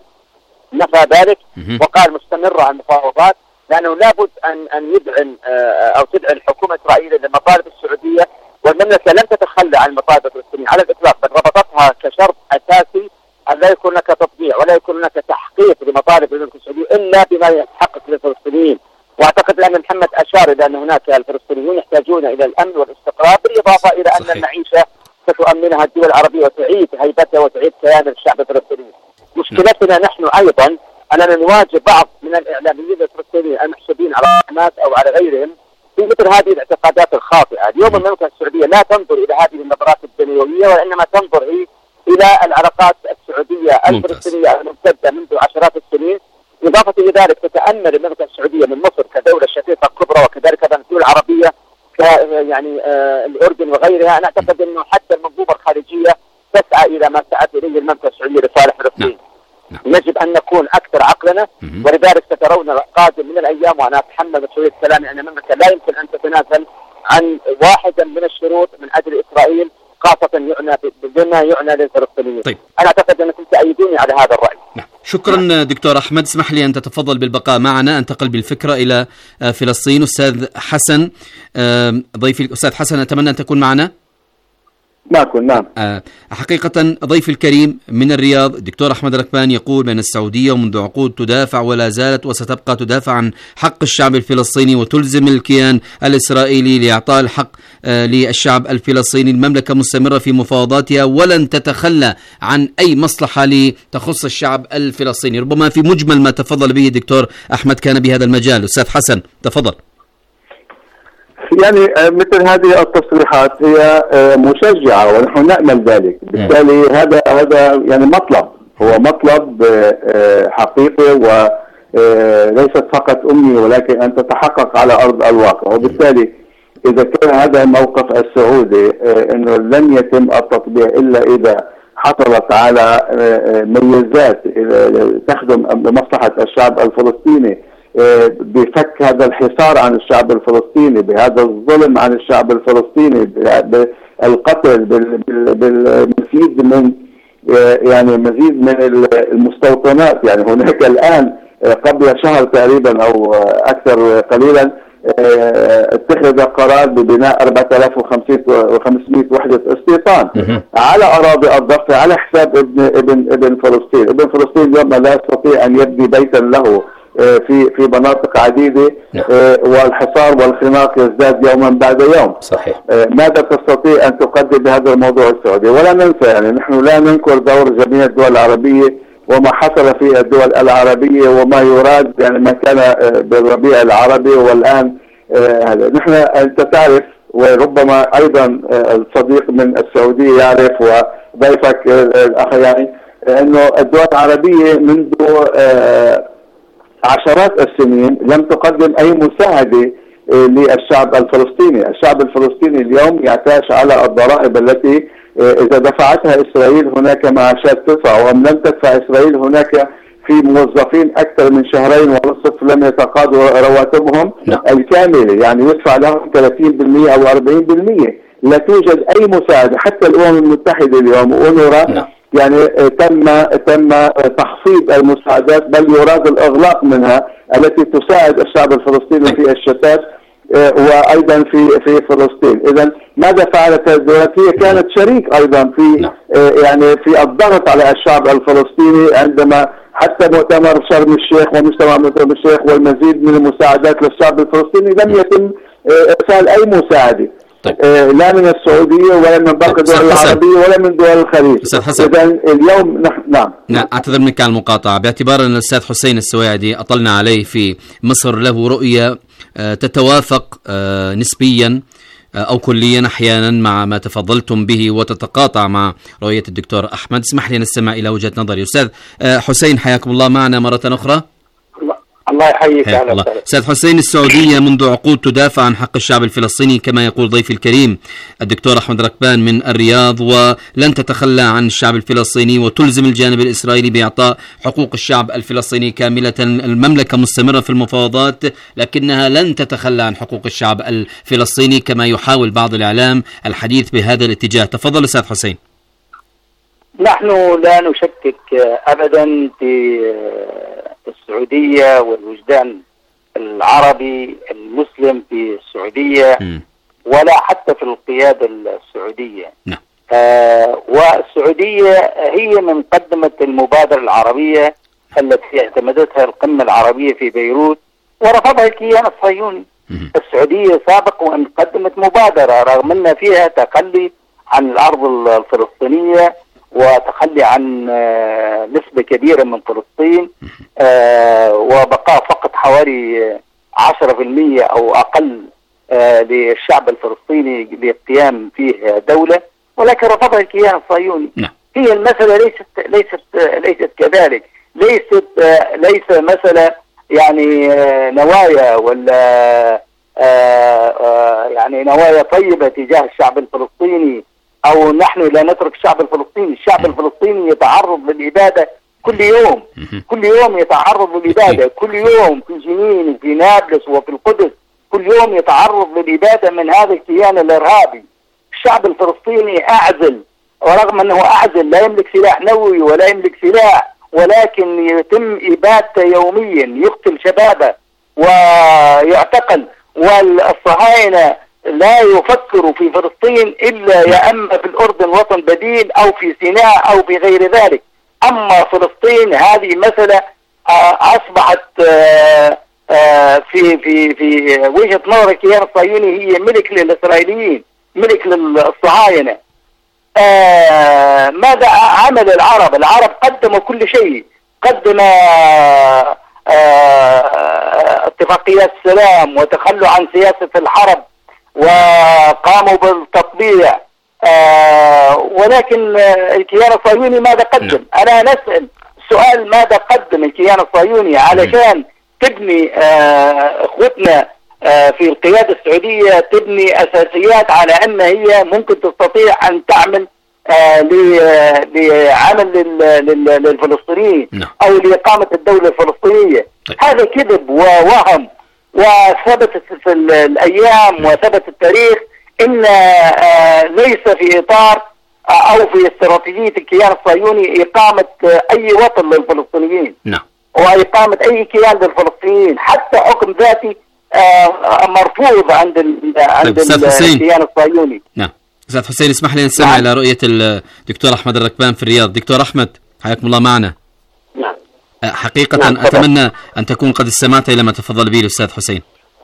نفى ذلك وقال مستمرة عن المفاوضات، لأنه لابد أن أن يدعم أو تدعم الحكومة الإسرائيلية للمطالب السعودية، والمملكة لم تتخلى عن المطالب الفلسطينية على الإطلاق، بل ربطتها كشرط أساسي أن لا يكون هناك تطبيع ولا يكون هناك تحقيق لمطالب المملكة السعودية إلا بما يتحقق للفلسطينيين. وأعتقد أن محمد أشار إلى أن هناك الفلسطينيون يحتاجون إلى الأمن والاستقرار، بالإضافة إلى أن صحيح. المعيشة ستؤمنها الدول العربية وتعيد هيبتها وتعيد كيان الشعب الفلسطيني. مشكلتنا نحن أيضا أننا نواجه بعض من الإعلاميين الفلسطينيين المحسوبين على حماس أو على غيرهم في مثل هذه الاعتقادات الخاطئة. اليوم المملكة السعودية لا تنظر إلى هذه النظرات الدنيوية، وإنما تنظر هي إلى العلاقات السعودية الفلسطينية الممتدة منذ عشرات السنين. إضافة إلى ذلك تتأمل المملكة السعودية من مصر كدولة شقيقة كبرى، وكذلك الدول العربية ك يعني آه الأردن وغيرها. أنا أعتقد أنه حتى المنظومة الخارجية تسعى إلى ما سعت إليه المملكة السعودية لصالح فلسطين. يجب أن نكون أكثر عقلنا، ولذلك سترون القادم من الأيام وأنا أتحمل مسؤولية كلامي أن المملكة لا يمكن أن تتنازل عن واحدا من الشروط من أجل إسرائيل، خاصة يعنى بما يعنى للفلسطينيين. طيب. أنا أعتقد أنكم تأيدوني على هذا الرأي. نعم. شكرا دكتور أحمد. اسمح لي أن تتفضل بالبقاء معنا. أنتقل بالفكرة إلى فلسطين. أستاذ حسن ضيفي الأستاذ حسن، أتمنى أن تكون معنا. معكم. نعم. آه حقيقة ضيف الكريم من الرياض الدكتور أحمد ركبان يقول بأن السعودية ومنذ عقود تدافع ولا زالت وستبقى تدافع عن حق الشعب الفلسطيني وتلزم الكيان الإسرائيلي لإعطاء الحق آه للشعب الفلسطيني. المملكة مستمرة في مفاوضاتها ولن تتخلى عن أي مصلحة لتخص الشعب الفلسطيني. ربما في مجمل ما تفضل به دكتور أحمد كان بهذا المجال. أستاذ حسن تفضل. يعني مثل هذه التصريحات هي مشجعة ونحن نأمل ذلك، بالتالي هذا هذا يعني مطلب، هو مطلب حقيقي وليست فقط أمنية ولكن أن تتحقق على أرض الواقع. وبالتالي إذا كان هذا الموقف السعودي أنه لن يتم التطبيع إلا إذا حصلت على ميزات تخدم مصلحة الشعب الفلسطيني بفك هذا الحصار عن الشعب الفلسطيني، بهذا الظلم عن الشعب الفلسطيني، بالقتل، بالمزيد من يعني مزيد من المستوطنات. يعني هناك الآن قبل شهر تقريبا أو أكثر قليلا اتخذ قرار ببناء أربعة آلاف وخمسمائة وحدة استيطان على أراضي الضفة على حساب ابن ابن ابن فلسطين. ابن فلسطين اليوم لا يستطيع أن يبني بيتا له في في مناطق عديدة، والحصار والخناق يزداد يوما بعد يوم. صحيح. ماذا تستطيع أن تقدم بهذا الموضوع السعودي؟ ولا ننسى يعني نحن لا ننكر دور جميع الدول العربية وما حصل في الدول العربية وما يراد، يعني ما كان بالربيع العربي والآن هذا. نحن أنت تعرف وربما أيضا الصديق من السعودية يعرف وضيفك الأخ يعني أنه الدول العربية منذ عشرات السنين لم تقدم أي مساعدة للشعب الفلسطيني. الشعب الفلسطيني اليوم يعتاش على الضرائب التي إذا دفعتها إسرائيل هناك معاشات تدفع، وأم لم تدفع إسرائيل هناك في موظفين أكثر من شهرين ونصف لم يتقاضوا رواتبهم الكاملة، يعني يدفع لهم ثلاثين بالمئة أو أربعين بالمئة. لا توجد أي مساعدة. حتى الأمم المتحدة اليوم أونروا يعني تم تم تخفيض المساعدات، بل يراد الإغلاق منها التي تساعد الشعب الفلسطيني في الشتات وايضا في في فلسطين. اذا ماذا فعلت الدولات؟ هي كانت شريك ايضا في يعني في الضغط على الشعب الفلسطيني عندما حتى مؤتمر شرم الشيخ ومجتمع شرم الشيخ والمزيد من المساعدات للشعب الفلسطيني لم يتم ارسال اي مساعده. طيب. لا من السعوديه ولا من باقي الدول العربيه ولا من دول الخليج. اذا اليوم نحن نعم نعم اعتذر منك على المقاطعه، باعتبار ان الاستاذ حسين السواعدي اطلنا عليه في مصر له رؤيه تتوافق نسبيا أو كليا أحيانا مع ما تفضلتم به وتتقاطع مع رؤية الدكتور أحمد. اسمح لي نستمع إلى وجهة نظري. أستاذ حسين حياكم الله معنا مرة أخرى. الله يحييك. الله. أستاذ حسين، السعودية منذ عقود تدافع عن حق الشعب الفلسطيني كما يقول ضيفي الكريم الدكتور أحمد ركبان من الرياض، ولن تتخلى عن الشعب الفلسطيني وتلزم الجانب الإسرائيلي بإعطاء حقوق الشعب الفلسطيني كاملة. المملكة مستمرة في المفاوضات لكنها لن تتخلى عن حقوق الشعب الفلسطيني كما يحاول بعض الإعلام الحديث بهذا الاتجاه. تفضل أستاذ حسين. نحن لا نشكك أبدا في السعودية والوجدان العربي المسلم في السعودية م. ولا حتى في القيادة السعودية. نعم. آه والسعودية هي من مقدمة المبادرة العربية التي اعتمدتها القمة العربية في بيروت ورفضها الكيان الصهيوني. م. السعودية سابق وأن قدمت مبادرة رغم أن فيها تخلي عن الأرض الفلسطينية وتخلي عن نسبة كبيرة من فلسطين وبقاء فقط حوالي عشرة بالمئة أو أقل للشعب الفلسطيني للقيام فيه دولة، ولكن رفضها الكيان الصهيوني. هي المسألة ليست ليست ليست كذلك، ليست ليس مسألة يعني نوايا ولا يعني نوايا طيبة تجاه الشعب الفلسطيني أو نحن لا نترك الشعب الفلسطيني. الشعب الفلسطيني يتعرض للإبادة كل يوم، كل يوم يتعرض للإبادة، كل يوم في جنين وفي نابلس وفي القدس، كل يوم يتعرض للإبادة من هذا الكيان الإرهابي. الشعب الفلسطيني أعزل، ورغم أنه أعزل لا يملك سلاح نووي ولا يملك سلاح، ولكن يتم إبادته يوميا، يقتل شبابه ويعتقل. والصهاينة لا يفكروا في فلسطين إلا يا أما في الأردن وطن بديل أو في سيناء أو في غير ذلك. أما فلسطين هذه مسألة أصبحت في في في وجهة نظر الكيان الصهيوني هي ملك للإسرائيليين، ملك للصهاينة. ماذا عمل العرب؟ العرب قدموا كل شيء، قدم اتفاقيات السلام وتخلوا عن سياسة الحرب وقاموا بالتطبيع. آه ولكن الكيان الصهيوني ماذا قدم؟ أنا نسأل سؤال، ماذا قدم الكيان الصهيوني علشان تبني آه اخوتنا آه في القيادة السعودية تبني أساسيات على أن هي ممكن تستطيع أن تعمل آه لعمل للفلسطينيين أو لإقامة الدولة الفلسطينية. هذا كذب ووهم، وثبتت في الأيام وثبت التاريخ إن ليس في إطار أو في استراتيجية الكيان الصهيوني إقامة أي وطن للفلسطينيين. نعم. وإقامة أي كيان للفلسطينيين، حتى حكم ذاتي مرفوض عند عند الكيان الصهيوني. نعم. أستاذ حسين، اسمح لي نستمع إلى رؤية الدكتور أحمد الركبان في الرياض. دكتور أحمد، حياكم الله معنا. نعم. حقيقة نعم. أتمنى أن تكون قد استمعت إلى ما تفضل به الأستاذ حسين.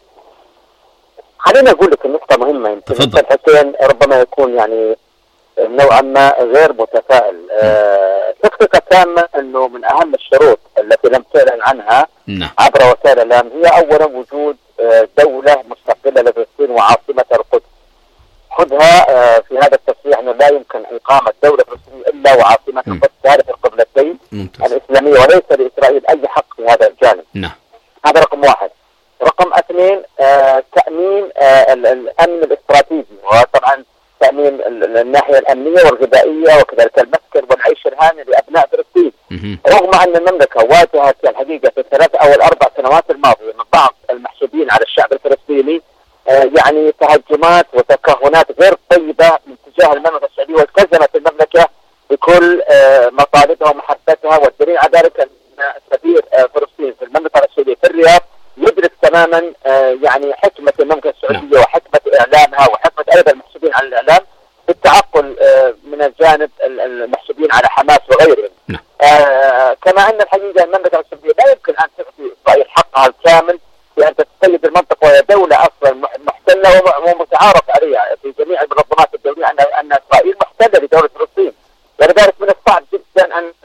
خليني أقول لك النقطة مهمة. يمكن الأستاذ حسين ربما يكون يعني نوعا ما غير متفائل. ثقتك تامة أنه من أهم الشروط التي لم تعلن عنها نعم. عبر وسائل الإعلام هي أولا وجود دولة مستقلة لفلسطين وعاصمة القدس. خذها في هذا التصريح أنه لا يمكن إقامة دولة فلسطينية إلا وعاصمة القدس تعرف القبلتين الإسلامية، وليس لإسرائيل أي حق في هذا الجانب. نعم. هذا رقم واحد. رقم اثنين آه تأمين آه الأمن الاستراتيجي، وطبعا تأمين الناحية الأمنية والغذائية وكذلك المسكن والعيش الهاني لأبناء فلسطين. رغم أن المملكة واجهت الحقيقة في الثلاث أو الأربع سنوات الماضية من بعض المحسوبين على الشعب الفلسطيني آه يعني تهجمات وتكهنات غير طيبة من تجاه المملكة السعودية، والتزمت المملكة بكل آه مطالبها ومحبتها، والدليل على ذلك أن سفير آه فلسطين في المملكة السعودية في الرياض يدرك تماما آه يعني حكمة المملكة السعودية وحكمة إعلامها وحكمة أيضا المحسوبين على الإعلام بالتعقل آه من الجانب المحسوبين على حماس وغيرهم. آه كما أن الحقيقة المملكة السعودية لا يمكن أن تعطي إسرائيل حقها الكامل في أن تستيد المنطقة، وهي دولة أصلا محتلة ومتعارف عليها في جميع المنظمات الدولية أن أن إسرائيل محتلة لدولة فلسطين، ولذلك من الصعب جدا أن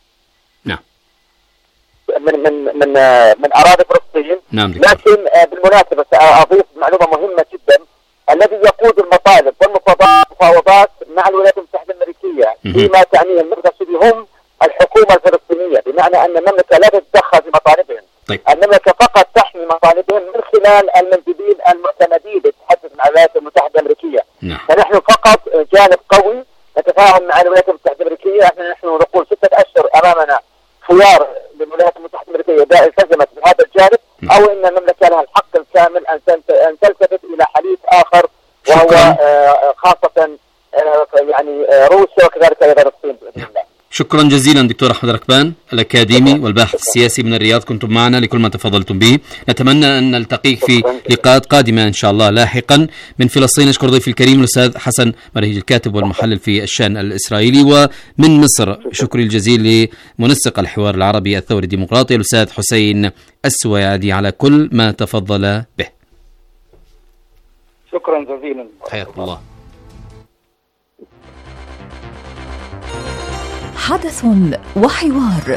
من من من من أراضي فلسطين. نعم. لكن بالمناسبة أضيف معلومة مهمة جدا. الذي يقود المطالب والمفاوضات مع الولايات المتحدة الأمريكية فيما تعنيه المملكة السعودية هم الحكومة الفلسطينية، بمعنى أن المملكة لا تتدخل في مطالبهم. طيب. المملكة فقط تحمي مطالبهم من خلال المندوبين المعتمدين للتحدث مع الولايات المتحدة الأمريكية. نعم. فنحن فقط جانب قوي نتفاهم مع الولايات المتحدة الأمريكية. احنا نحن نقول ستة أشهر أمامنا خيار للولايات المتحدة الأمريكية إذا التزمت بهذا الجانب أو أن المملكة لها الحق الكامل أن أن تلتفت إلى حليف آخر وهو آه خاصة آه يعني آه روسيا وكذلك أيضا الصين بإذن الله. شكرا جزيلا دكتور أحمد الركبان الأكاديمي والباحث السياسي من الرياض، كنتم معنا لكل ما تفضلتم به. نتمنى أن نلتقيك في لقاءات قادمة إن شاء الله لاحقا. من فلسطين أشكر ضيفي الكريم الأستاذ حسن مرهج الكاتب والمحلل في الشأن الإسرائيلي، ومن مصر شكري الجزيل لمنسق الحوار العربي الثوري الديمقراطي الأستاذ حسين السويعدي على كل ما تفضل به. شكرا جزيلا. حياكم الله. حدث وحوار.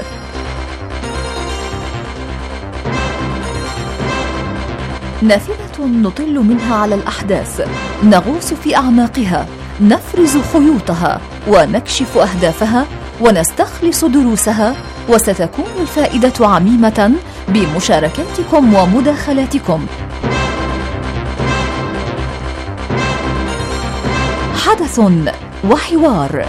نافذة نطل منها على الأحداث، نغوص في أعماقها، نفرز خيوطها ونكشف أهدافها ونستخلص دروسها، وستكون الفائدة عميمة بمشاركاتكم ومداخلاتكم. حدث وحوار.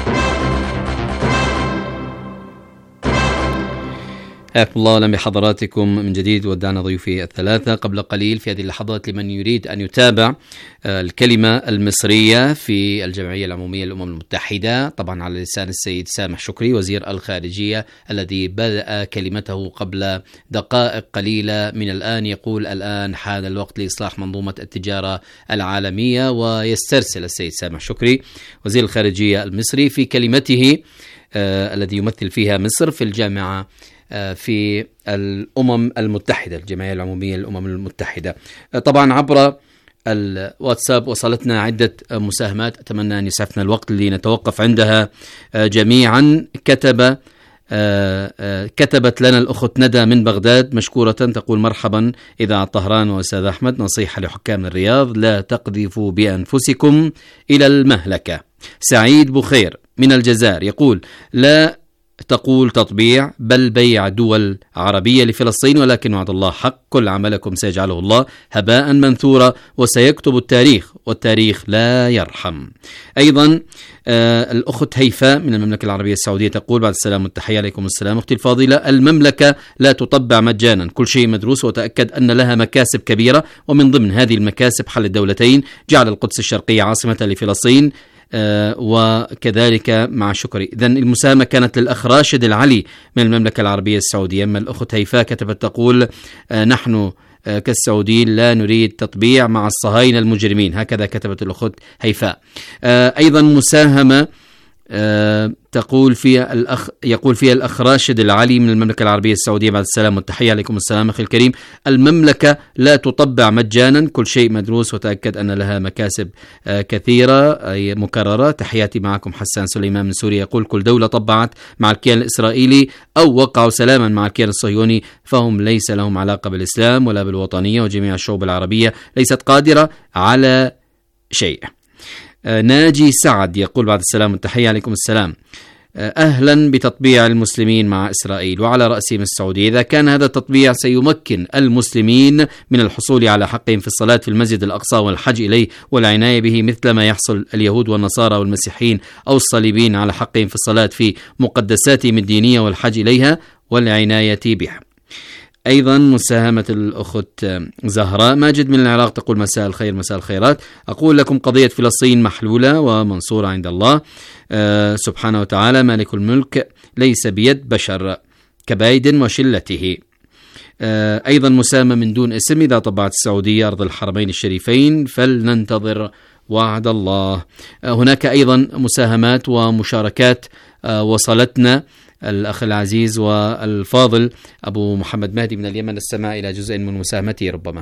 حياكم الله وأهلا بحضراتكم من جديد. ودعنا ضيوفي الثلاثة قبل قليل في هذه اللحظات لمن يريد أن يتابع الكلمة المصرية في الجمعية العمومية للأمم المتحدة، طبعا على لسان السيد سامح شكري وزير الخارجية الذي بدأ كلمته قبل دقائق قليلة من الآن، يقول الآن حان الوقت لإصلاح منظومة التجارة العالمية. ويسترسل السيد سامح شكري وزير الخارجية المصري في كلمته آه الذي يمثل فيها مصر في الجامعة في الأمم المتحدة، الجمعية العمومية للأمم المتحدة. طبعا عبر الواتساب وصلتنا عدة مساهمات، أتمنى أن يسعفنا الوقت لنتوقف عندها جميعا. كتب كتبت لنا الأخت ندى من بغداد مشكورة، تقول مرحبا إذاعة طهران وأستاذ أحمد، نصيحة لحكام الرياض لا تقذفوا بأنفسكم إلى المهلكة. سعيد بخير من الجزائر يقول لا تقول تطبيع بل بيع دول عربية لفلسطين، ولكن وعد الله حق، كل عملكم سيجعله الله هباء منثورا وسيكتب التاريخ، والتاريخ لا يرحم. أيضا آه الأخت هيفاء من المملكة العربية السعودية تقول بعد السلام والتحية عليكم السلام أختي الفاضلة، المملكة لا تطبع مجانا، كل شيء مدروس وتأكد أن لها مكاسب كبيرة، ومن ضمن هذه المكاسب حل الدولتين، جعل القدس الشرقية عاصمة لفلسطين، آه وكذلك مع شكري. إذن المساهمة كانت للأخ راشد العلي من المملكة العربية السعودية. أما الأخت هيفاء كتبت تقول آه نحن آه كالسعوديين لا نريد تطبيع مع الصهاينة المجرمين، هكذا كتبت الأخت هيفاء. آه أيضا مساهمة آه تقول فيها الأخ يقول فيها الأخ راشد العلي من المملكة العربية السعودية بعد السلام والتحية عليكم السلام أخي الكريم، المملكة لا تطبع مجانا، كل شيء مدروس وتأكد أن لها مكاسب آه كثيرة أي مكررة. تحياتي معكم حسان سليمان من سوريا يقول كل دولة طبعت مع الكيان الإسرائيلي أو وقعوا سلاما مع الكيان الصهيوني فهم ليس لهم علاقة بالإسلام ولا بالوطنية، وجميع الشعوب العربية ليست قادرة على شيء. ناجي سعد يقول بعد السلام والتحية عليكم السلام، أهلا بتطبيع المسلمين مع إسرائيل وعلى رأسهم السعودية، إذا كان هذا التطبيع سيمكن المسلمين من الحصول على حقهم في الصلاة في المسجد الأقصى والحج إليه والعناية به مثل ما يحصل اليهود والنصارى والمسيحيين أو الصليبيين على حقهم في الصلاة في مقدساتهم الدينية والحج إليها والعناية بها. أيضا مساهمة الأخت زهراء ماجد من العراق تقول مساء الخير مساء الخيرات، أقول لكم قضية فلسطين محلولة ومنصورة عند الله أه سبحانه وتعالى، مالك الملك ليس بيد بشر كبايدن وشلته. أه أيضا مساهمة من دون اسم، إذا طبعت السعودية أرض الحرمين الشريفين فلننتظر وعد الله. أه هناك أيضا مساهمات ومشاركات أه وصلتنا الأخ العزيز والفاضل أبو محمد مهدي من اليمن، السماع إلى جزء من مساهمته ربما.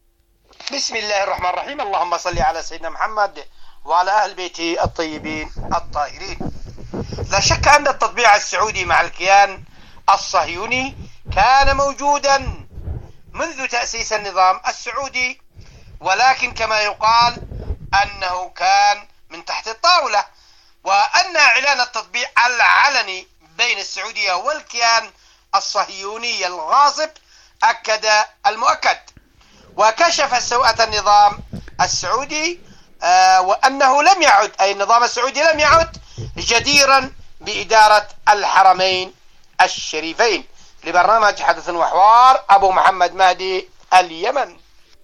بسم الله الرحمن الرحيم، اللهم صل على سيدنا محمد وعلى أهل بيته الطيبين الطاهرين. لا شك أن التطبيع السعودي مع الكيان الصهيوني كان موجودا منذ تأسيس النظام السعودي، ولكن كما يقال أنه كان من تحت الطاولة، وأن إعلان التطبيع العلني بين السعودية والكيان الصهيوني الغاصب أكد المؤكد، وكشف سوءة النظام السعودي آه وأنه لم يعد أي النظام السعودي لم يعد جديرا بإدارة الحرمين الشريفين. لبرنامج حدث وحوار أبو محمد مهدي اليمن.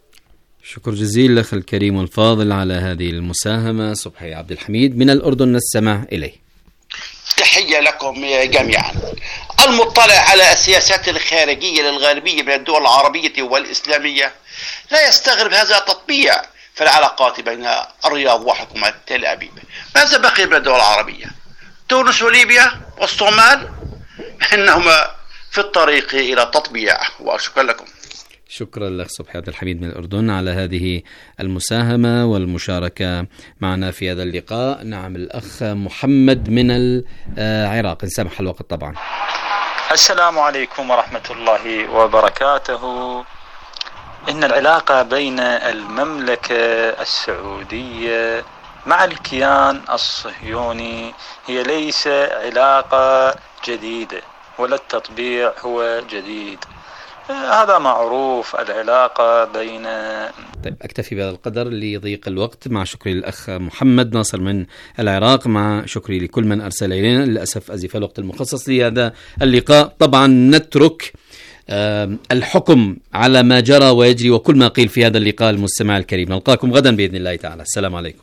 شكر جزيل الأخ الكريم والفاضل على هذه المساهمة. صبحي عبد الحميد من الأردن نستمع إليه. تحية لكم جميعا. المطلع على السياسات الخارجية للغالبية من الدول العربية والإسلامية لا يستغرب هذا التطبيع في العلاقات بين الرياض وحكومة تل أبيب. ماذا بقي من الدول العربية؟ تونس وليبيا والصومال إنهما في الطريق إلى التطبيع. وشكرا لكم. شكرا لك صبحي عبد الحميد من الأردن على هذه المساهمة والمشاركة معنا في هذا اللقاء. نعم الأخ محمد من العراق إن سمح الوقت طبعا. السلام عليكم ورحمة الله وبركاته. إن العلاقة بين المملكة السعودية مع الكيان الصهيوني هي ليس علاقة جديدة ولا التطبيع هو جديد، هذا معروف. العلاقة بين طيب أكتفي بهذا القدر لضيق الوقت، مع شكري للأخ محمد ناصر من العراق، مع شكري لكل من أرسل إلينا. للأسف أزف الوقت المخصص لهذا اللقاء. طبعا نترك الحكم على ما جرى ويجري وكل ما قيل في هذا اللقاء المستمع الكريم. نلقاكم غدا بإذن الله تعالى. السلام عليكم.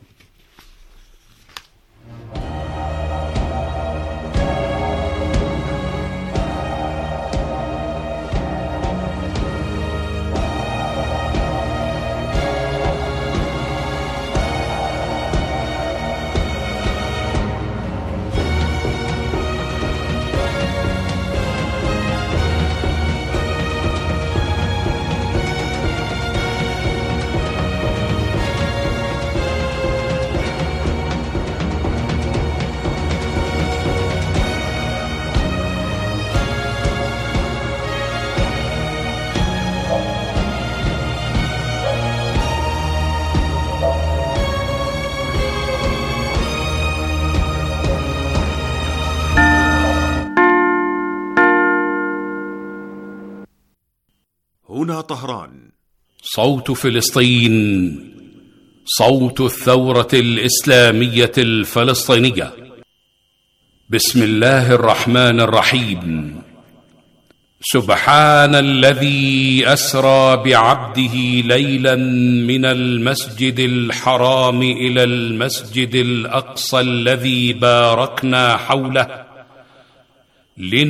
هنا طهران. صوت فلسطين، صوت الثورة الإسلامية الفلسطينية. بسم الله الرحمن الرحيم. سبحان الذي أسرى بعبده ليلا من المسجد الحرام إلى المسجد الأقصى الذي باركنا حوله